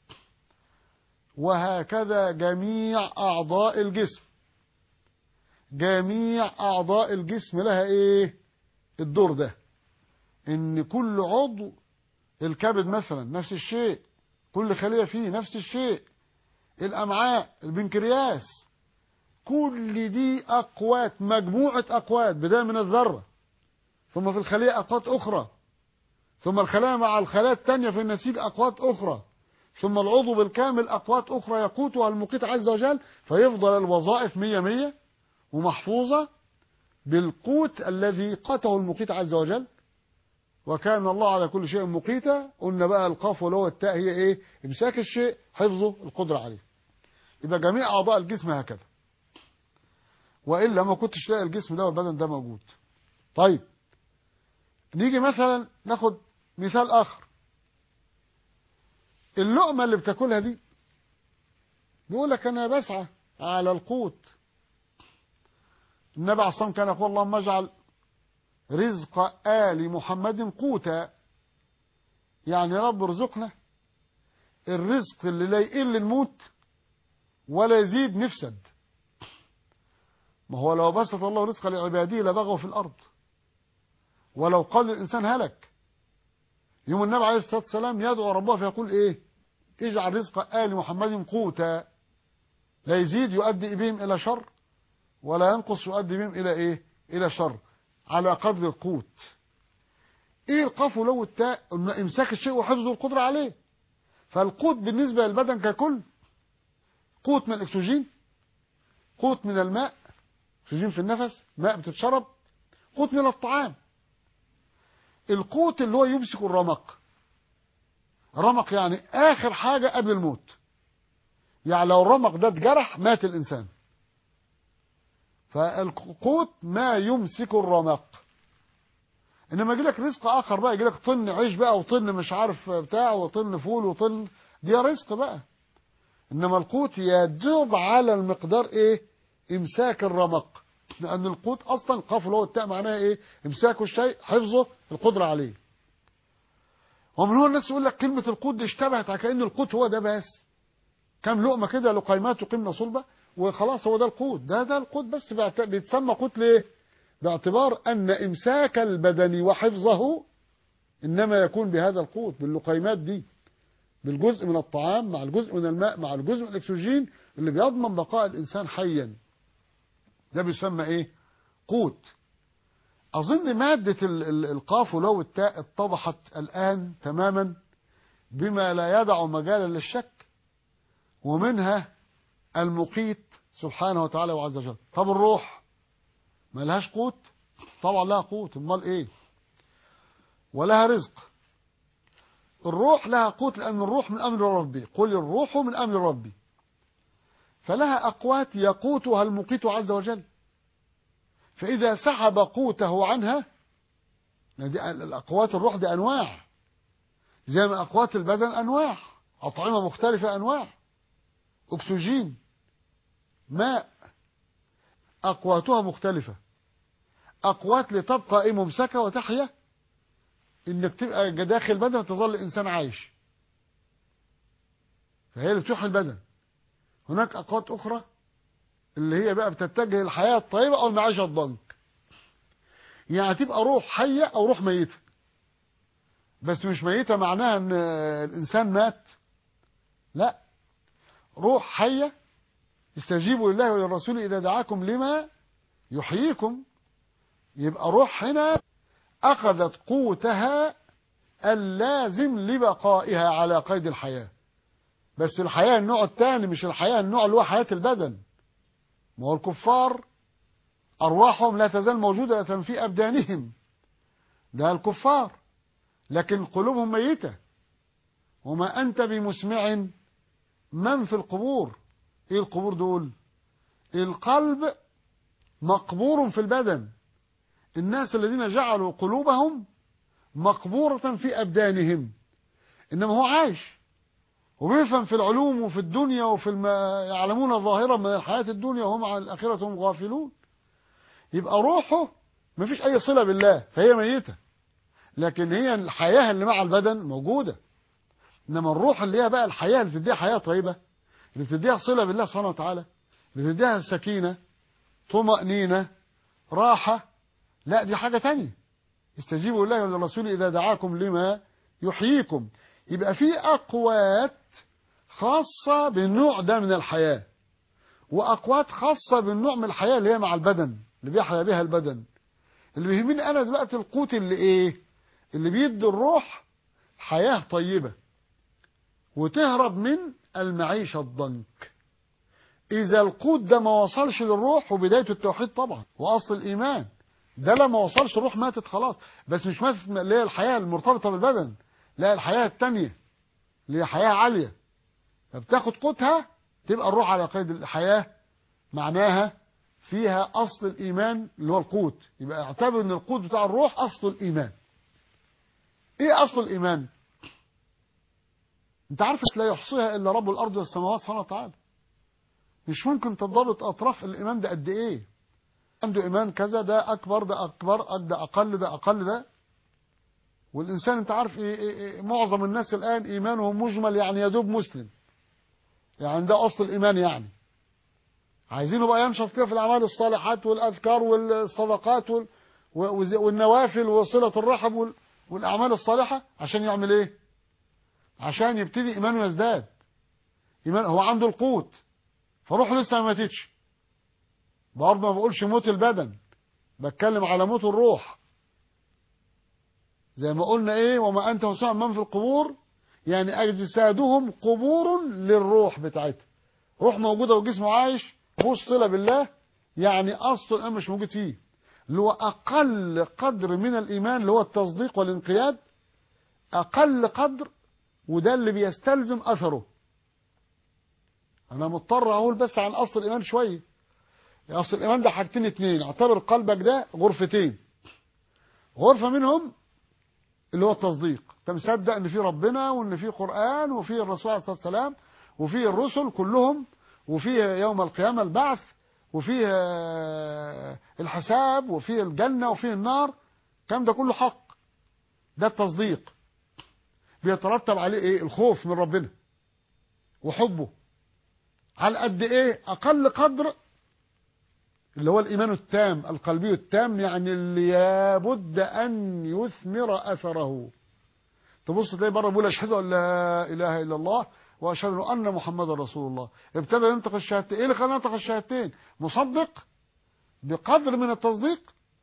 وهكذا جميع اعضاء الجسم، جميع اعضاء الجسم لها ايه الدور ده. ان كل عضو، الكبد مثلا نفس الشيء، كل خلية فيه نفس الشيء، الامعاء، البنكرياس، كل دي اقوات، مجموعة اقوات، بداية من الذرة ثم في الخلية اقوات اخرى، ثم الخلايا مع الخلايا التانية في النسيج اقوات اخرى، ثم العضو بالكامل اقوات اخرى يقوتها المقيت عز وجل، فيفضل الوظائف 100 ومحفوظة بالقوت الذي قاته المقيت عز وجل. وكان الله على كل شيء مقيتا. قلنا بقى القاف واللي هو التاء هي ايه؟ امساك الشيء، حفظه، القدرة عليه. يبقى جميع اعضاء الجسم هكذا، والا ما كنتش تلاقي الجسم ده والبدن ده موجود. طيب نيجي مثلا ناخد مثال اخر. اللقمة اللي بتاكلها دي بيقول لك انا بسعى على القوت. النبي عليه الصلاة والسلام كان يقول اللهم اجعل رزق آل محمد قوتا، يعني رب ارزقنا الرزق اللي لا يقل نموت ولا يزيد نفسد. ما هو لو بسط الله رزق لعباده لبغوا في الأرض، ولو قال الإنسان هلك. يوم النبي عليه الصلاة والسلام يدعو ربه فيقول إيه؟ اجعل رزق آل محمد قوتا، لا يزيد يؤدي بهم إلى شر ولا ينقص يؤدي بهم إلى إيه؟ إلى شر، على قدر القوت. إيه القاف ولو التاء؟ إمساك الشيء وحفظه القدرة عليه. فالقوت بالنسبة للبدن ككل، قوت من الأكسجين، قوت من الماء، أكسجين في النفس، ماء بتتشرب، قوت من الطعام. القوت اللي هو يمسك الرمق، رمق يعني آخر حاجة قبل الموت، يعني لو الرمق ده اتجرح مات الإنسان. فالقوت ما يمسك الرمق. انما يجي لك رزق اخر بقى، يجي لك طن عيش بقى وطن مش عارف بتاع وطن فول وطن، دي رزق بقى. انما القوت يدوب على المقدار ايه؟ امساك الرمق. لان القوت اصلا قاف اللي هو التاء معناها ايه؟ امساك الشيء، حفظه، القدره عليه. ومن هو الناس يقول لك كلمه القوت دي اشتبهت على كأن القوت هو ده بس، كام لقمه كده لقيمات وقمنا صلبه وخلاص هو ده القوت. ده القوت بس بيتسمى قوت ليه؟ باعتبار ان امساك البدن وحفظه انما يكون بهذا القوت، باللقيمات دي، بالجزء من الطعام مع الجزء من الماء مع الجزء من الاكسجين اللي بيضمن بقاء الانسان حيا. ده بيسمى ايه؟ قوت. اظن مادة القاف ولو التاء اتضحت الان تماما بما لا يدع مجالا للشك. ومنها المقيت سبحانه وتعالى وعز وجل. طب الروح ما لهاش قوت؟ طبعا لها قوت، امال ايه؟ ولها رزق. الروح لها قوت لأن الروح من أمر ربي، قل الروح من أمر ربي، فلها أقوات يقوتها المقيت عز وجل. فإذا سحب قوته عنها، الأقوات الروح دي أنواع، زي ما أقوات البدن أنواع، أطعمة مختلفة أنواع، أكسجين، ماء، أقواتها مختلفة. أقوات لتبقى إيه؟ ممسكة وتحيا، إنك تبقى داخل البدن وتظل الإنسان عايش، فهي اللي بتحيي البدن. هناك أقوات أخرى اللي هي بقى بتتجه للحياة الطيبة أو المعيشة الضنك، يعني تبقى روح حية أو روح ميتة. بس مش ميتة معناها أن الإنسان مات، لا، روح حية. استجيبوا لله وللرسول إذا دعاكم لما يحييكم. يبقى روح هنا أخذت قوتها اللازم لبقائها على قيد الحياة. بس الحياة النوع الثاني، مش الحياة النوع اللي هو حياة البدن. ما هو الكفار أرواحهم لا تزال موجودة في أبدانهم، ده الكفار، لكن قلوبهم ميتة. وما أنت بمسمع من في القبور. إيه القبور دول؟ القلب مقبور في البدن. الناس الذين جعلوا قلوبهم مقبورة في أبدانهم، إنما هو عايش وبيفهم في العلوم وفي الدنيا وفي يعلمون ظاهرا من الحياة الدنيا وهم عن الآخرة هم غافلون. يبقى روحه مفيش أي صلة بالله، فهي ميتة، لكن هي الحياة اللي مع البدن موجودة. إنما الروح اللي هي بقى الحياة اللي بتديها حياة طيبة، اللي بتديها صلة بالله سبحانه وتعالى، اللي بتديها سكينة، طمأنينة، راحة، لا دي حاجة تانية. استجيبوا لله وللرسول إذا دعاكم لما يحييكم. يبقى في أقوات خاصة بالنوع ده من الحياة، وأقوات خاصة بالنوع من الحياة اللي هي مع البدن، اللي بيحيا بها البدن. اللي بيهمني أنا دلوقتي القوت اللي إيه؟ اللي بيدي الروح حياة طيبة وتهرب من المعيشة الضنك. إذا القوت ده ما وصلش للروح، وبداية التوحيد طبعا وأصل الإيمان، ده لما وصلش الروح ماتت خلاص. بس مش ماتت اللي هي الحياة المرتبطة بالبدن، لا، الحياة التانية اللي هي حياة عالية، فبتاخد قوتها تبقى الروح على قيد الحياة، معناها فيها أصل الإيمان اللي هو القوت. يبقى اعتبر أن القوت بتاع الروح أصل الإيمان. إيه أصل الإيمان؟ أنت عارف لا يحصيها إلا رب الأرض والسماوات سبحانه وتعالى. مش ممكن تضبط أطراف الإيمان ده قد إيه. عنده إيمان كذا، ده أكبر، ده أكبر، ده أقل، ده أقل، ده. والإنسان أنت عارف إيه معظم الناس الآن إيمانهم مجمل، يعني يدوب مسلم، يعني ده أصل الإيمان. يعني عايزينه بقى ينشط كده في الأعمال الصالحات والأذكار والصدقات والنوافل وصلة الرحم والأعمال الصالحة، عشان يعمل إيه؟ عشان يبتدي إيمانه يزداد. إيمان هو عنده القوت، فروحه لسه ما ماتتش. برضه ما بقولش موت البدن، بتكلم على موت الروح. زي ما قلنا إيه؟ وما أنت مسمع من في القبور، يعني أجسادهم قبور للروح بتاعتها. روح موجودة وجسمه عايش، مش صلة بالله، يعني أصل الأمر مش موجود فيه، اللي هو أقل قدر من الإيمان اللي هو التصديق والانقياد، أقل قدر، وده اللي بيستلزم أثره. أنا مضطر أقول بس عن أصل الإيمان شوية. أصل الإيمان ده حاجتين اتنين، اعتبر قلبك ده غرفتين، غرفة منهم اللي هو التصديق، انت مصدق ان في ربنا وان في قرآن وفي الرسول عليه الصلاة والسلام وفي الرسل كلهم وفي يوم القيامة البعث وفي الحساب وفي الجنة وفي النار، الكلام ده كله حق. ده التصديق، بيترتب عليه ايه؟ الخوف من ربنا وحبه. على قد ايه؟ اقل قدر اللي هو الايمان التام القلبي التام، يعني اللي لابد ان يثمر اثره. تبص تلاقي بره بيقول اشهد ان لا اله الا الله واشهد ان محمد رسول الله، ابتدى ينطق الشهادتين. ايه اللي خلاه ينطق الشهادتين؟ مصدق بقدر من التصديق،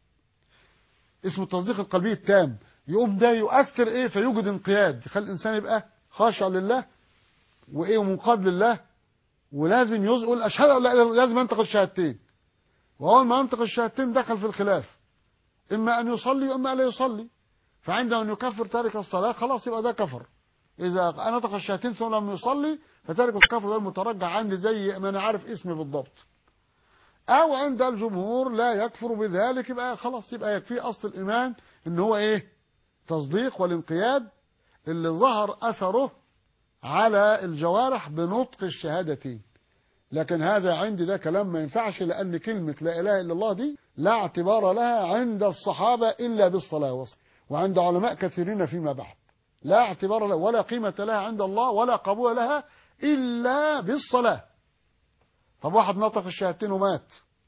اسمه التصديق القلبي التام. يقوم ده يؤثر ايه؟ فيوجد انقياد، يخلي الانسان يبقى خاشع لله وايه ومنقاد لله، ولازم يقول اشهد ان لا اله الا الله، لازم ينطق الشهادتين. واول ما ينطق الشهادتين دخل في الخلاف، اما ان يصلي واما ان لا يصلي. فعندما ان يكفر تارك الصلاه خلاص يبقى ده كفر. اذا نطق الشهادتين ثم لم يصلي فتارك الكفر ده المترجح عندي زي ما انا عارف اسمي بالضبط. او عند الجمهور لا يكفر بذلك، يبقى خلاص يبقى يكفي اصل الايمان ان هو ايه؟ تصديق والانقياد اللي ظهر اثره على الجوارح بنطق الشهادتين. لكن هذا عندي ده كلام ما ينفعش، لأن كلمة لا إله إلا الله دي لا اعتبار لها عند الصحابة إلا بالصلاة، وعند علماء كثيرين فيما بعد لا اعتبار لها ولا قيمة لها عند الله ولا قبول لها إلا بالصلاة. طب واحد نطق الشهادتين ومات،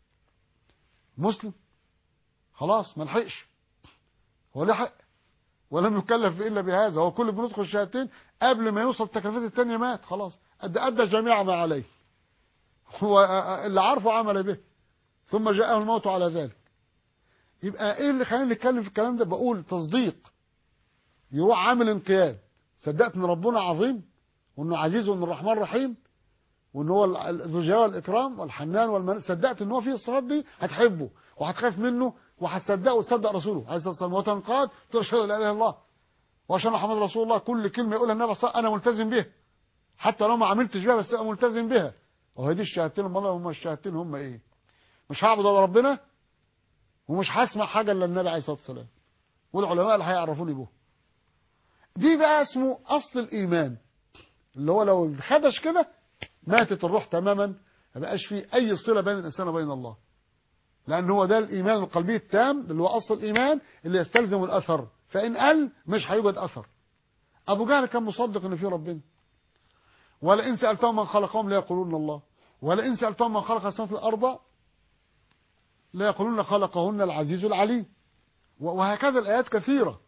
مسلم خلاص ما لحقش، هو لحق ولم يكلف إلا بهذا، هو كل بنطق الشهادتين قبل ما يوصل التكليفات التانية مات خلاص، أدى جميع ما عليه، هو اللي عارفه عمل به، ثم جاءه الموت على ذلك. يبقى ايه اللي خلينا نتكلم في الكلام ده؟ بقول تصديق يروح عامل انقياد، صدقت ان ربنا عظيم وانه عزيز وان الرحمن رحيم وان هو ذو الجلال والاكرام والحنان والمنان، صدقت ان هو فيه الصفات دي، هتحبه وهتخاف منه وهتصدقه وتصدق رسوله عليه الصلاه والسلام، وتنقاد تقول اشهد ان لا اله الا الله واشهد ان محمد رسول الله. كل كلمه يقولها النبي صلى الله عليه وسلم انا ملتزم بها، حتى لو ما عملتش بها بس انا ملتزم بها. وهي دي الشهادتين، امال هم الشهادتين هم ايه؟ مش هعبد الا ربنا ومش هسمع حاجه الا النبي عليه الصلاه والسلام، والعلماء اللي هيعرفوني به. دي بقى اسمه اصل الايمان، اللي هو لو خدش كده ماتت الروح تماما، ما بقاش فيه اي صله بين الانسان وبين الله، لان هو ده الايمان القلبي التام اللي هو اصل الايمان اللي يستلزم الاثر، فان قل مش هيوجد اثر. ابو جهل كان مصدق ان في ربنا، ولئن سالتهم من خلقهم ليقولون الله، ولئن سالتهم من خلق السماوات والارض لا يقولون خلقهن العزيز العليم. وهكذا الآيات كثيرة.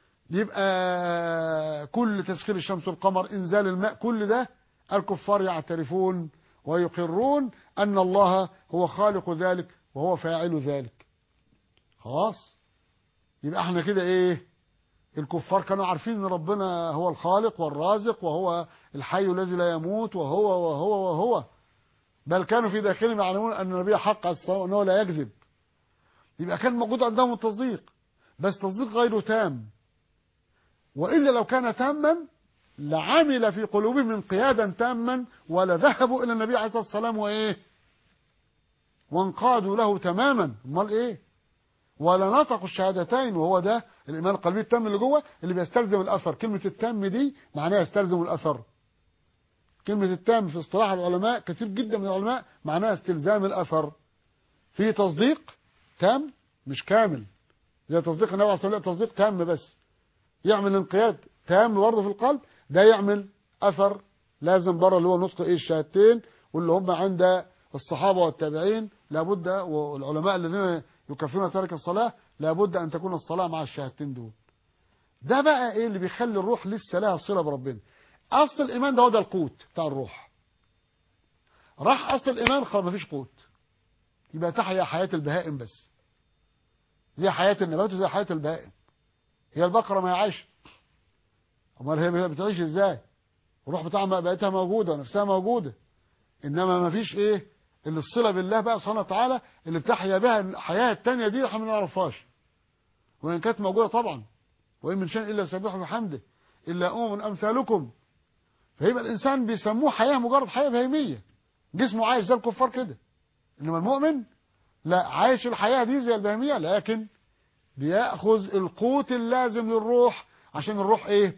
يبقى كل تسخير الشمس والقمر، إنزال الماء، كل ده الكفار يعترفون ويقرون أن الله هو خالق ذلك وهو فاعل ذلك. خلاص يبقى احنا كده ايه؟ الكفار كانوا عارفين ان ربنا هو الخالق والرازق وهو الحي الذي لا يموت وهو بل كانوا في داخلهم يعلمون أن النبي حق وأنه لا يكذب. يبقى كان موجود عندهم التصديق، بس تصديق غير تام، وإلا لو كان تاما لعمل في قلوبهم انقيادا تاما ولذهبوا إلى النبي عليه الصلاة والسلام وإيه؟ وانقادوا له تماما. امال إيه؟ ولا نطقوا الشهادتين، وهو ده الإيمان القلبي التام اللي جوه اللي بيستلزم الأثر. كلمة التام دي معناها يستلزم الأثر. كلمة التام في اصطلاح العلماء كثير جدا من العلماء معناها استلزام الأثر. في تصديق تام مش كامل، زي تصديق النبي عليه الصلاة والسلام تصديق تام بس يعمل انقياد تام برضه في القلب، ده يعمل أثر لازم بره اللي هو نطق ايه؟ الشهادتين، واللي هم عند الصحابة والتابعين لابد، والعلماء الذين يكفرون تارك الصلاة لابد أن تكون الصلاة مع الشهادتين دول. ده بقى ايه اللي بيخلي الروح لسه لها صلة بربنا. أصل الإيمان ده هو ده القوت بتاع الروح. راح أصل الإيمان خلاص مفيش قوت، يبقى تحيا حياة البهائم بس، زي حياة النبات وزي حياة البهائم. هي البقرة ما هي عايشة، امال هي بتعيش ازاي؟ الروح بتاعها بقتها موجودة ونفسها موجودة، انما ما فيش ايه اللي الصلة بالله بقى سبحانه وتعالى اللي بتحيا بها الحياة التانية دي احنا ما نعرفهاش، وان كانت موجودة طبعا، وان من شيء الا يسبحوا بحمده الا امثالكم. فيبقى الانسان بيسموه حياة مجرد حياة بهيمية، جسمه عايش زي الكفار كده، انما المؤمن لا، عايش الحياة دي زي البهيمية، لكن بيأخذ القوت اللازم للروح عشان الروح ايه؟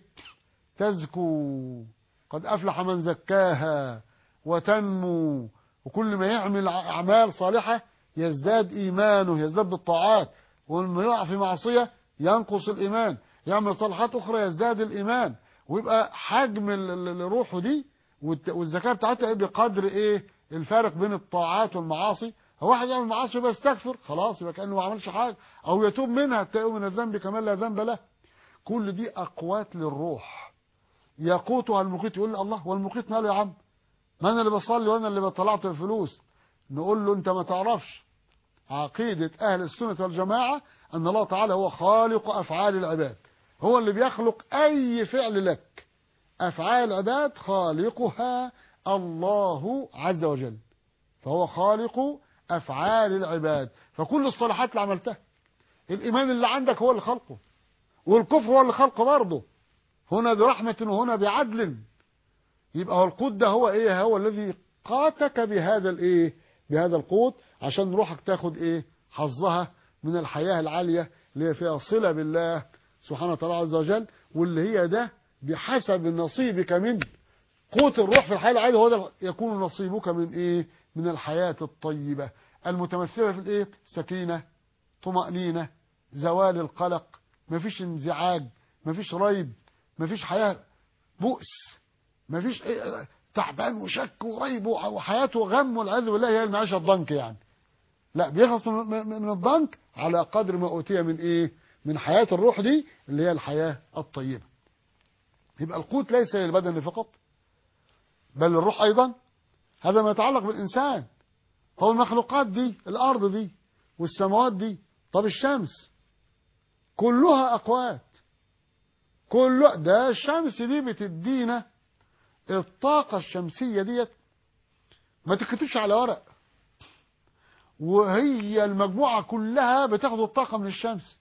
تزكو. قد أفلح من زكاها وتنمو. وكل ما يعمل أعمال صالحة يزداد إيمانه، يزداد بالطاعات. ولما يقع في معصية ينقص الإيمان، يعمل صالحات أخرى يزداد الإيمان. ويبقى حجم الروح دي والزكاة بتاعتها بقدر ايه؟ الفارق بين الطاعات والمعاصي. هو واحد يعمل معاصي بيستغفر خلاص يبقى كأنه ما عملش حاجة، أو يتوب منها تائب من الذنب كمان لا ذنب له. كل دي أقوات للروح يقوتها المقيت. يقول لي الله والمقيت ماله يا عم؟ ما أنا اللي بصلي وأنا اللي بطلعت الفلوس. نقول له أنت ما تعرفش عقيدة أهل السنة والجماعة أن الله تعالى هو خالق أفعال العباد، هو اللي بيخلق أي فعل لك. أفعال العباد خالقها الله عز وجل، فهو خالق أفعال العباد. فكل الصالحات اللي عملتها، الإيمان اللي عندك هو اللي خلقه، والكفر هو اللي خلقه برضه، هنا برحمة وهنا بعدل. يبقى هو القوت ده هو ايه؟ هو الذي قاتك بهذا الايه؟ بهذا القوت عشان روحك تاخد ايه؟ حظها من الحياة العالية اللي هي فيها صلة بالله سبحانه وتعالى عز وجل، واللي هي ده بحسب نصيبك من قوت الروح في الحياة العالية، هو ده يكون نصيبك من ايه؟ من الحياة الطيبة المتمثلة في الايه؟ سكينة، طمأنينة، زوال القلق، مفيش انزعاج، مفيش ريب، مفيش حياة بؤس، مفيش تعبان وشك وريب وحياته غم والعياذ بالله، هي المعيشة الضنك يعني. لا، بيخلص من الضنك على قدر ما أوتي من ايه؟ من حياة الروح دي اللي هي الحياة الطيبة. يبقى القوت ليس للبدن فقط بل الروح أيضا. هذا ما يتعلق بالإنسان. طب المخلوقات دي، الأرض دي والسماوات دي، طب الشمس كلها أقوات. ده الشمس دي بتدينا الطاقة الشمسية ديت ما تكتبش على ورق، وهي المجموعة كلها بتاخد الطاقة من الشمس.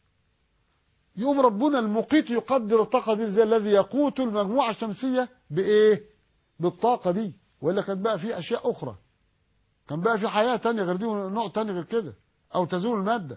يوم ربنا المقيت يقدر الطاقة دي زي الذي يقوت المجموعة الشمسية بإيه؟ بالطاقة دي. وإلا كانت بقى في أشياء أخرى، كان بقى في حياة تانية غير دي ونوع تاني غير كده، أو تزول المادة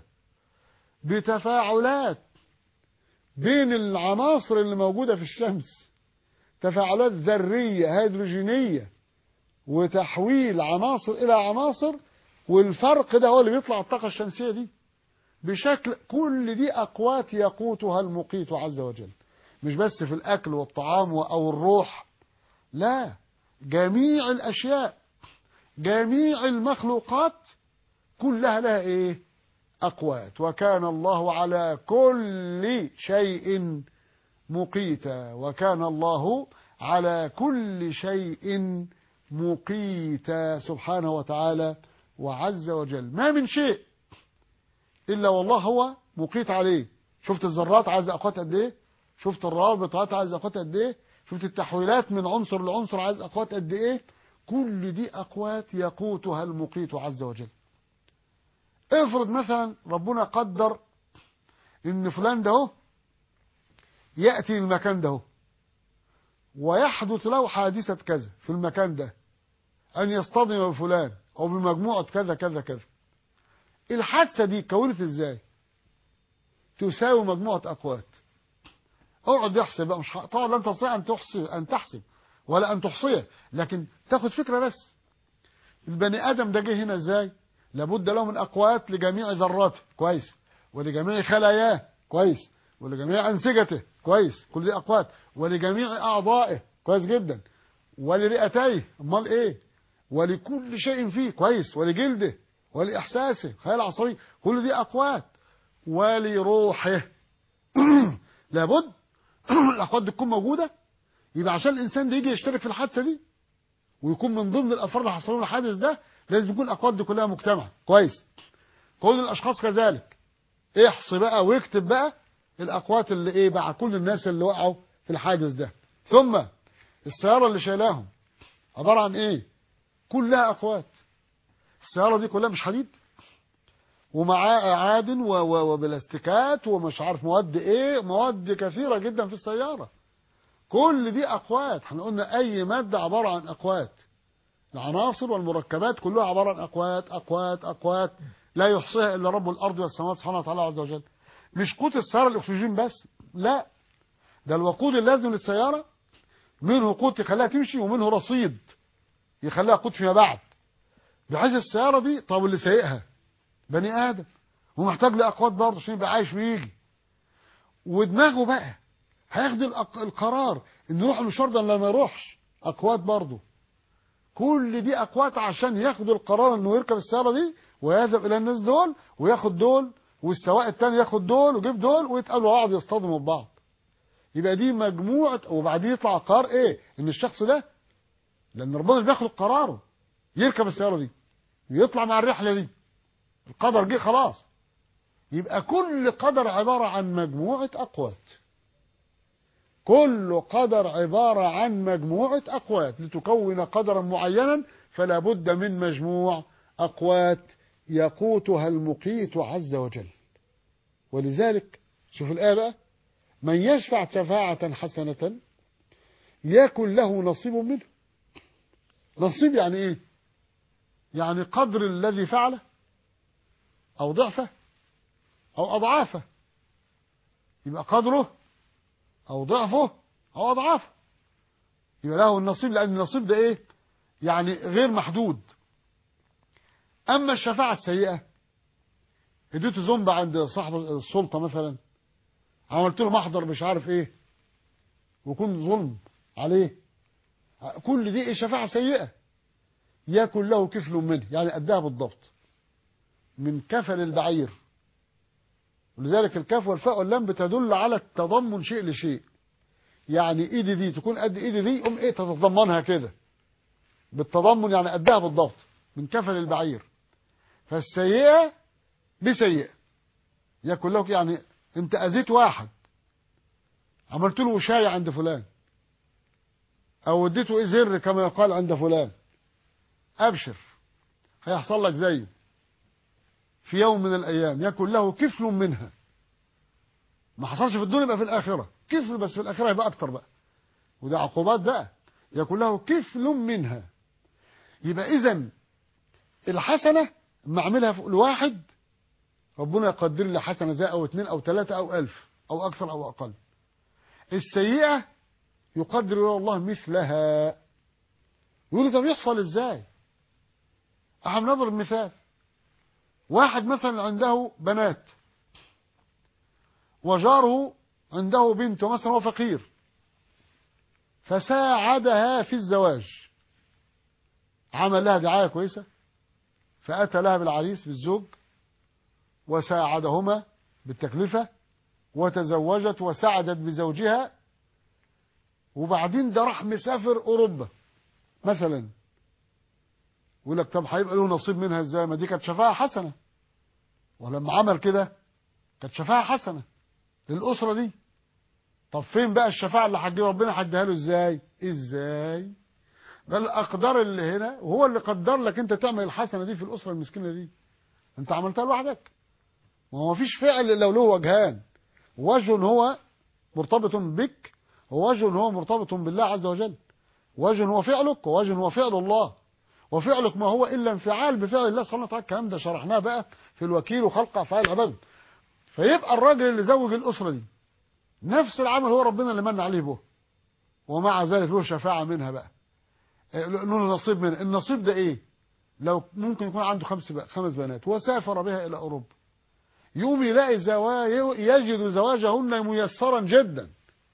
بتفاعلات بين العناصر اللي موجودة في الشمس، تفاعلات ذرية هيدروجينية وتحويل عناصر إلى عناصر، والفرق ده هو اللي بيطلع الطاقة الشمسية دي بشكل. كل دي أقوات يقوتها المقيت عز وجل، مش بس في الأكل والطعام أو الروح، لا، جميع الأشياء، جميع المخلوقات كلها لها إيه؟ أقوات. وكان الله على كل شيء مقيتا، وكان الله على كل شيء مقيتا سبحانه وتعالى وعز وجل. ما من شيء إلا والله هو مقيت عليه. شفت الذرات عايزة أقوات قد إيه؟ شفت الرابطات عايزة أقوات قد إيه؟ شفت التحويلات من عنصر لعنصر عايزة أقوات قد إيه؟ كل دي أقوات يقوتها المقيت عز وجل. افرض مثلا ربنا قدر إن فلان ده يأتي المكان ده ويحدث له حادثة كذا في المكان ده، أن يصطدم بفلان أو بمجموعة كذا كذا كذا. الحادثة دي كونت إزاي؟ تساوي مجموعة أقوات. اقعد يحسب بقى، مش طبعا لن تستطيع أن تحسب ولا أن تحصيه، لكن تاخد فكرة بس. البني آدم ده جه هنا إزاي؟ لابد له من أقوات لجميع ذراته كويس، ولجميع خلاياه كويس، ولجميع أنسجته كويس، كل دي أقوات، ولجميع أعضائه كويس جدا، ولرئتيه أمال إيه، ولكل شيء فيه كويس، ولجلده ولإحساسه خيال عصبي، كل دي أقوات. ولروحه لابد الأقوات دي تكون موجودة. يبقى عشان الإنسان ده يجي يشترك في الحادثة دي ويكون من ضمن الأفراد اللي حصلوا له الحادث ده، لازم يكون الأقوات دي كلها مجتمعة كويس. كل الأشخاص كذلك. احصي بقى واكتب بقى الأقوات اللي إيه مع كل الناس اللي وقعوا في الحادث ده. ثم السيارة اللي شايلاهم عبارة عن إيه؟ كلها أقوات. السيارة دي كلها مش حديد ومعاه عادن وبلاستيكات ومش عارف مواد ايه، مواد كثيرة جدا في السيارة. كل دي أقوات. احنا قلنا أي مادة عبارة عن أقوات. العناصر والمركبات كلها عبارة عن أقوات أقوات أقوات لا يحصيها إلا رب الأرض والسماوات سبحانه وتعالى عز وجل. مش قوت السيارة الأكسجين بس، لا، ده الوقود اللازم للسيارة منه قوت يخليها تمشي، ومنه رصيد يخليها قوت فيما بعد، بحيث السيارة دي طب اللي سايقها بني آدم ومحتاج لأقوات برضه عشان يبقى عايش ويجي، ودماغه بقى هياخد القرار إنه يروح المشوار ده ولا ما يروحش، أقوات برضه. كل دي أقوات عشان ياخد القرار إنه يركب السيارة دي ويذهب إلى الناس دول وياخد دول، والسواق التاني ياخد دول ويجيب دول، ويتقابلوا بعض يصطدموا ببعض. يبقى دي مجموعة، وبعدين يطلع قرار إيه؟ إن الشخص ده، لأن ربنا بياخد قراره يركب السيارة دي ويطلع مع الرحلة دي، القدر جه خلاص. يبقى كل قدر عبارة عن مجموعة أقوات، كل قدر عبارة عن مجموعة أقوات لتكون قدرا معينا، فلا بد من مجموع أقوات يقوتها المقيت عز وجل. ولذلك شوف الآية بقى: من يشفع شفاعة حسنة يكن له نصيب منه. نصيب يعني إيه؟ يعني قدر الذي فعله أو ضعفه أو أضعافه، يبقى قدره أو ضعفه أو أضعافه، يبقى له النصيب، لأن النصيب ده إيه؟ يعني غير محدود. أما الشفاعة السيئة، اديته ذنب عند صاحب السلطة مثلا، عملت له محضر مش عارف إيه ويكون ظلم عليه، كل دي شفاعة سيئة، يكن له كفل منه، يعني قدها بالضبط من كفل البعير. ولذلك الكاف والفاء واللام بتدل على التضمن شيء لشيء، يعني ايدي دي تكون قد ايدي دي، قوم ايه تتضمنها كده بالتضمن، يعني قدها بالضبط من كفل البعير. فالسيئة بسيئة يكن له، يعني انت اذيت واحد، عملت له وشاية عند فلان او اديته ايه زر كما يقال عند فلان، ابشر هيحصل لك زيه في يوم من الايام، يكن له كفل منها. ما حصلش في الدنيا يبقى في الاخره كفل، بس في الاخره يبقى اكتر بقى، وده عقوبات بقى، يكن له كفل منها. يبقى اذا الحسنه اما اعملها في الواحد، ربنا يقدر لي حسنه زي او 2 او 3 او 1000 او اكثر او اقل. السيئه يقدر له الله مثلها. يقول لي طب يحصل ازاي؟ احنا بنضرب مثال، واحد مثلا عنده بنات وجاره عنده بنت، مثلا هو فقير فساعدها في الزواج، عمل لها دعاية كويسة، فأتى لها بالعريس بالزوج وساعدهما بالتكلفة وتزوجت وسعدت بزوجها، وبعدين ده راح مسافر أوروبا مثلا، يقول لك طب هيبقى له نصيب منها ازاي؟ ما دي كانت شفاعة حسنة، ولما عمل كده كانت شفاعة حسنة للأسرة دي. طب فين بقى الشفاعة اللي هتجي ربنا هديها له ازاي؟ ازاي؟ ده الأقدار اللي هنا، وهو اللي قدر لك انت تعمل الحسنة دي في الأسرة المسكينة دي، انت عملتها لوحدك. ما فيش فعل الا له وجهان، وجه هو مرتبط بك، ووجه هو مرتبط بالله عز وجل. وجه هو فعلك، ووجه هو فعل الله، وفعلك ما هو إلا انفعال بفعل الله سبحانه وتعالى. الكلام ده شرحناه بقى في الوكيل وخلق أفعال العباد. فيبقى الراجل اللي زوج الأسرة دي نفس العمل هو ربنا اللي من عليه به، ومع ذلك له شفاعة منها بقى، له نصيب منها. النصيب ده ايه؟ لو ممكن يكون عنده 5 بنات وسافر بها إلى أوروبا، يوم يلاقي يجد زواجهن ميسرا جدا،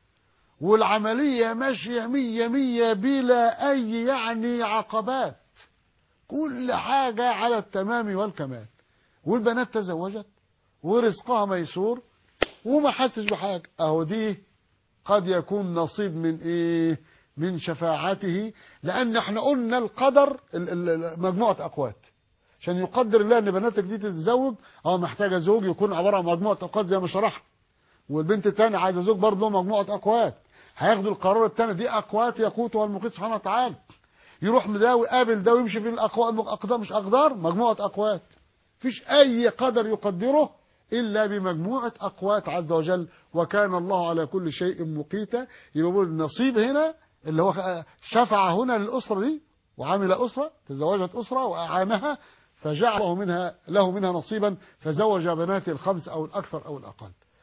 والعملية ماشية 100 بلا أي يعني عقبات، كل حاجة على التمام والكمال، والبنات تزوجت ورزقها ميسور وما حسش بحاجة. اهو دي قد يكون نصيب من ايه؟ من شفاعته. لان احنا قلنا القدر مجموعة اقوات، عشان يقدر الله ان بناتك دي تتزوج محتاجة زوج يكون عبارة عن مجموعة اقوات زي ما شرحنا، والبنت الثانية عايزة زوج برضه له مجموعة اقوات، هياخدوا القرار الثاني، دي اقوات يقوتها المقيت سبحانه وتعالى. يروح مداوي قابل ده ويمشي في الاقدار، مش اقدار، مجموعة اقوات. مفيش اي قدر يقدره الا بمجموعة اقوات عز وجل، وكان الله على كل شيء مقيتا. يقول النصيب هنا اللي هو شفع هنا للاسرة دي، وعمل اسرة، تزوجت اسرة واعانها، فجعله له منها نصيبا، فزوج بنات ال5 او الاكثر او الاقل.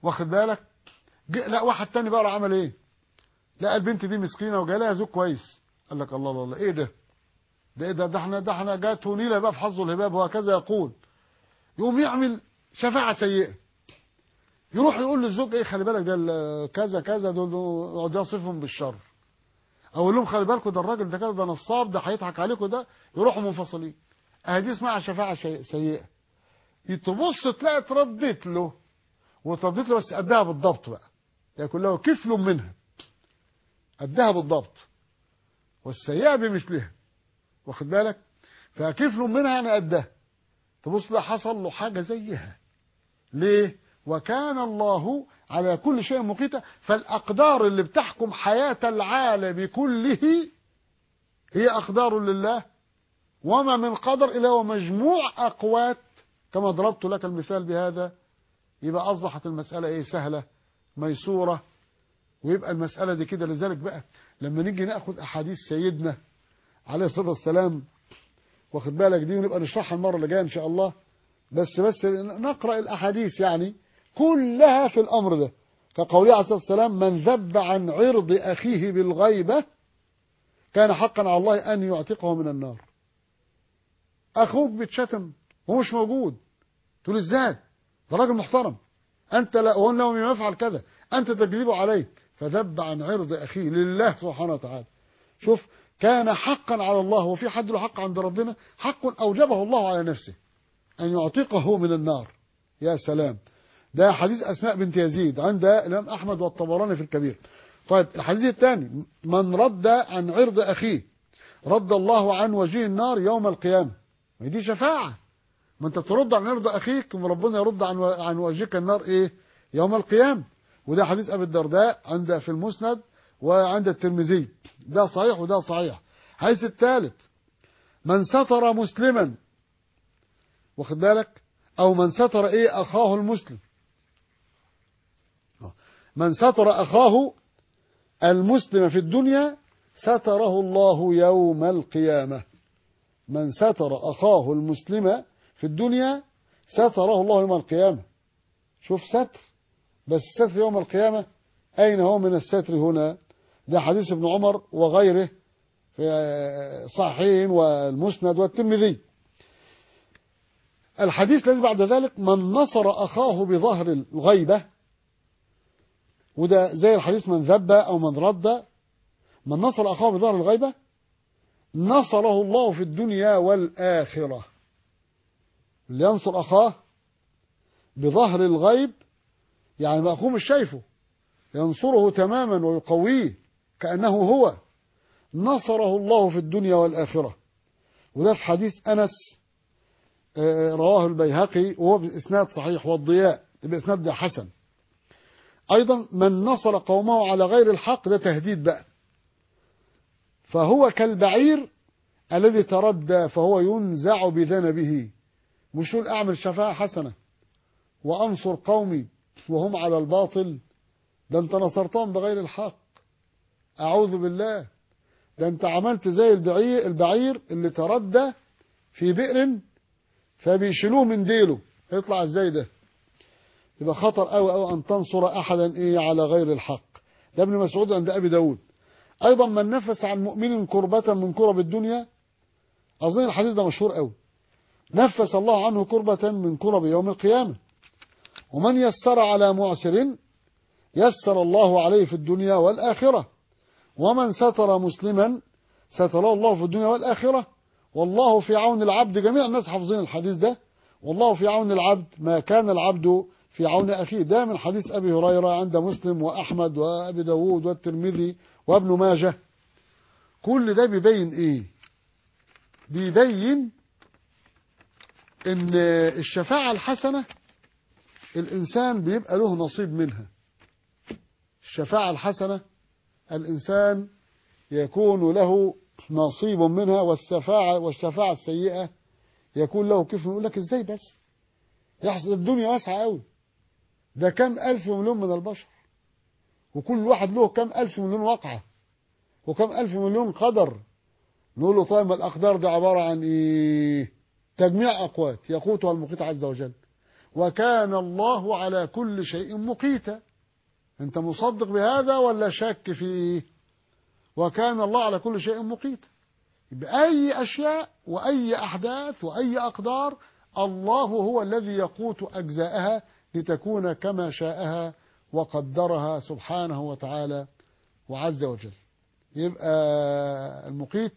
واخد بالك؟ لا واحد تاني بقى عمل ايه؟ لقى البنت دي مسكينه وجاي لها زوج كويس، قال لك الله الله الله ايه ده؟ ده ايه ده احنا جاته نيله بقى في حظه الهباب، وهكذا يقول. يقوم يعمل شفاعه سيئه، يروح يقول للزوج ايه خلي بالك ده كذا كذا دول يقعد يصفهم بالشر، اقول لهم خلي بالكم ده الراجل ده كذا ده نصاب ده هيضحك عليكم ده، يروحوا منفصلين. دي اسمها شفاعه سيئه. تبص تلاقي اتردت له وتردت له بس قدها بالضبط بقى، يكون له كفل منها قدها بالضبط، والسيئه بمثلها، واخد بالك؟ فكفل منها انا قدها، تبص بقى حصل له حاجه زيها. ليه؟ وكان الله على كل شيء مقيتا. فالاقدار اللي بتحكم حياه العالم كله هي اقدار لله، وما من قدر الا هو مجموع اقوات، كما ضربت لك المثال بهذا. يبقى اصبحت المساله ايه؟ سهله ميسوره. ويبقى المساله دي كده. لذلك بقى لما نيجي ناخذ احاديث سيدنا عليه الصلاه والسلام، واخد بالك، دي ونبقى نشرحها المره اللي جايه ان شاء الله. بس نقرا الاحاديث يعني كلها في الامر ده، كقوله عليه الصلاه والسلام: من ذب عن عرض اخيه بالغيبه كان حقا على الله ان يعتقه من النار. اخوك بيتشتم ومش موجود، تقول ازاي؟ ده راجل محترم، انت لا هو انه يفعل كذا، انت تكذبه عليه. فذب عن عرض اخيه لله سبحانه وتعالى. شوف، كان حقا على الله. وفي حد له حق عند ربنا؟ حق اوجبه الله على نفسه ان يعتقه من النار. يا سلام. ده حديث اسماء بنت يزيد عند الامام احمد والطبراني في الكبير. طيب الحديث الثاني: من رد عن عرض اخيه رد الله عن وجه النار يوم القيامه. دي شفاعه. ما انت ترد عن عرض اخيك وربنا يرد عن وجهك النار ايه؟ يوم القيامه. وده حديث ابي الدرداء عند في المسند وعند الترمذي، ده صحيح وده صحيح. الحديث الثالث: من ستر مسلما، واخد بالك، او من ستر ايه؟ اخاه المسلم. من ستر اخاه المسلم في الدنيا ستره الله يوم القيامه. من ستر اخاه المسلم في الدنيا ستره الله يوم القيامه. شوف، ستر، بس ستر يوم القيامه اين هو من الستر هنا؟ ده حديث ابن عمر وغيره في صحيحين والمسند والترمذي. الحديث الذي بعد ذلك: من نصر أخاه بظهر الغيبة، وده زي الحديث من ذب أو من رد. من نصر أخاه بظهر الغيبة نصره الله في الدنيا والآخرة. اللي ينصر أخاه بظهر الغيب يعني ما أخوه مش شايفه، ينصره تماما ويقويه كأنه هو، نصره الله في الدنيا والآخرة. وده في حديث أنس رواه البيهقي وهو بإسناد صحيح، والضياء بإسناد حسن. أيضا من نصر قومه على غير الحق، ده تهديد بقى، فهو كالبعير الذي تردى فهو ينزع بذنبه. مش يقول أعمل شفاعة حسنة وأنصر قومي وهم على الباطل، ده أنت نصرتهم بغير الحق، أعوذ بالله. ده أنت عملت زي البعير اللي تردى في بئر فبيشيلوه من ديله، يطلع ازاي ده؟ يبقى خطر قوي قوي ان تنصر احدا ايه على غير الحق. ده ابن مسعود عند ابي داود. ايضا من نفس عن مؤمن كربة من كرب الدنيا، اظن الحديث ده مشهور قوي، نفس الله عنه كربة من كرب يوم القيامة. ومن يسر على معسر يسر الله عليه في الدنيا والآخرة. ومن ستر مسلما ستره الله في الدنيا والآخرة. والله في عون العبد، جميع الناس حافظين الحديث ده، والله في عون العبد ما كان العبد في عون أخيه. ده من حديث أبي هريرة عند مسلم وأحمد وأبي داود والترمذي وابن ماجه. كل ده بيبين إيه؟ بيبين إن الشفاعة الحسنة الإنسان بيبقى له نصيب منها. الشفاعة الحسنة الإنسان يكون له نصيب منها، والشفاعة السيئة يكون له كيف. يقول لك ازاي بس يحصل؟ الدنيا واسعة قوي، ده كم ألف مليون من البشر، وكل واحد له كم ألف مليون وقعة وكم ألف مليون قدر. نقول له طيب الأقدار دي عبارة عن إيه؟ تجميع أقوات يقوتها المقيت عز وجل. وكان الله على كل شيء مقيتا. أنت مصدق بهذا ولا شك فيه؟ وكان الله على كل شيء مقيتا. بأي أشياء وأي أحداث وأي أقدار الله هو الذي يقوت أجزاءها لتكون كما شاءها وقدرها سبحانه وتعالى وعز وجل. يبقى المقيت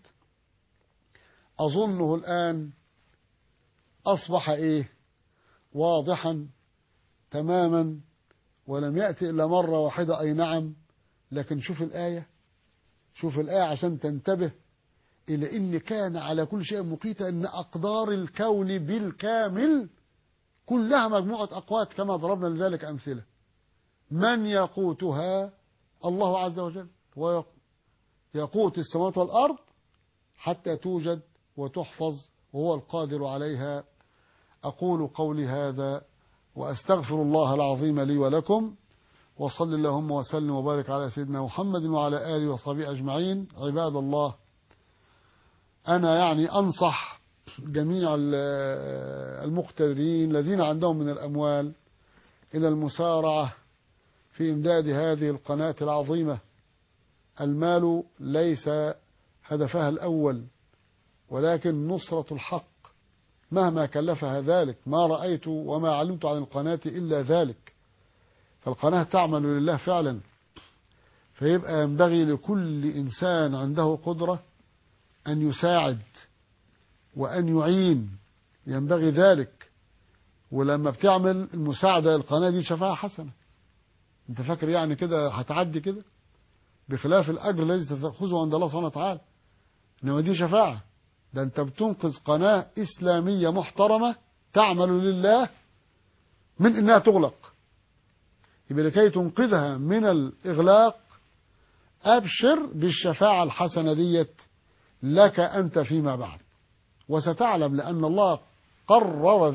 أظنه الآن أصبح إيه؟ واضحا تماما، ولم يأتي إلا مرة واحدة، أي نعم. لكن شوف الآية عشان تنتبه إلى إن كان على كل شيء مقيتا، إن أقدار الكون بالكامل كلها مجموعة أقوات كما ضربنا لذلك أمثلة. من يقوتها؟ الله عز وجل، ويقوت السماوات والأرض حتى توجد وتحفظ، وهو القادر عليها. أقول قولي هذا وأستغفر الله العظيم لي ولكم، وصل اللهم وسلم وبارك على سيدنا محمد وعلى آله وصحبه أجمعين. عباد الله، أنا يعني أنصح جميع المقتدرين الذين عندهم من الأموال إلى المسارعة في إمداد هذه القناة العظيمة. المال ليس هدفها الأول، ولكن نصرة الحق مهما كلفها ذلك. ما رأيت وما علمت عن القناة إلا ذلك. فالقناة تعمل لله فعلا، فيبقى ينبغي لكل إنسان عنده قدرة أن يساعد وأن يعين، ينبغي ذلك. ولما بتعمل المساعدة للقناة دي شفاعة حسنة. انت فاكر يعني كده هتعدي كده؟ بخلاف الأجر الذي تأخذه عند الله سبحانه وتعالى، إنما دي شفاعة. ده انت بتنقذ قناة إسلامية محترمة تعمل لله من إنها تغلق. يبقى لكي تنقذها من الإغلاق أبشر بالشفاعة الحسنة ديت لك أنت فيما بعد، وستعلم لأن الله قرر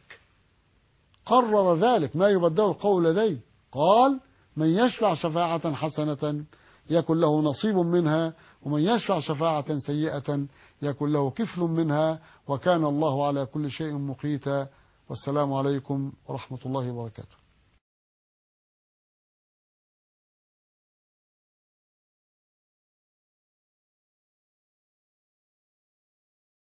ذلك ما يبدل القول لديه. قال: من يشفع شفاعة حسنة يكن له نصيب منها، ومن يشفع شفاعة سيئة يكن له كفل منها، وكان الله على كل شيء مقيتا. والسلام عليكم ورحمة الله وبركاته.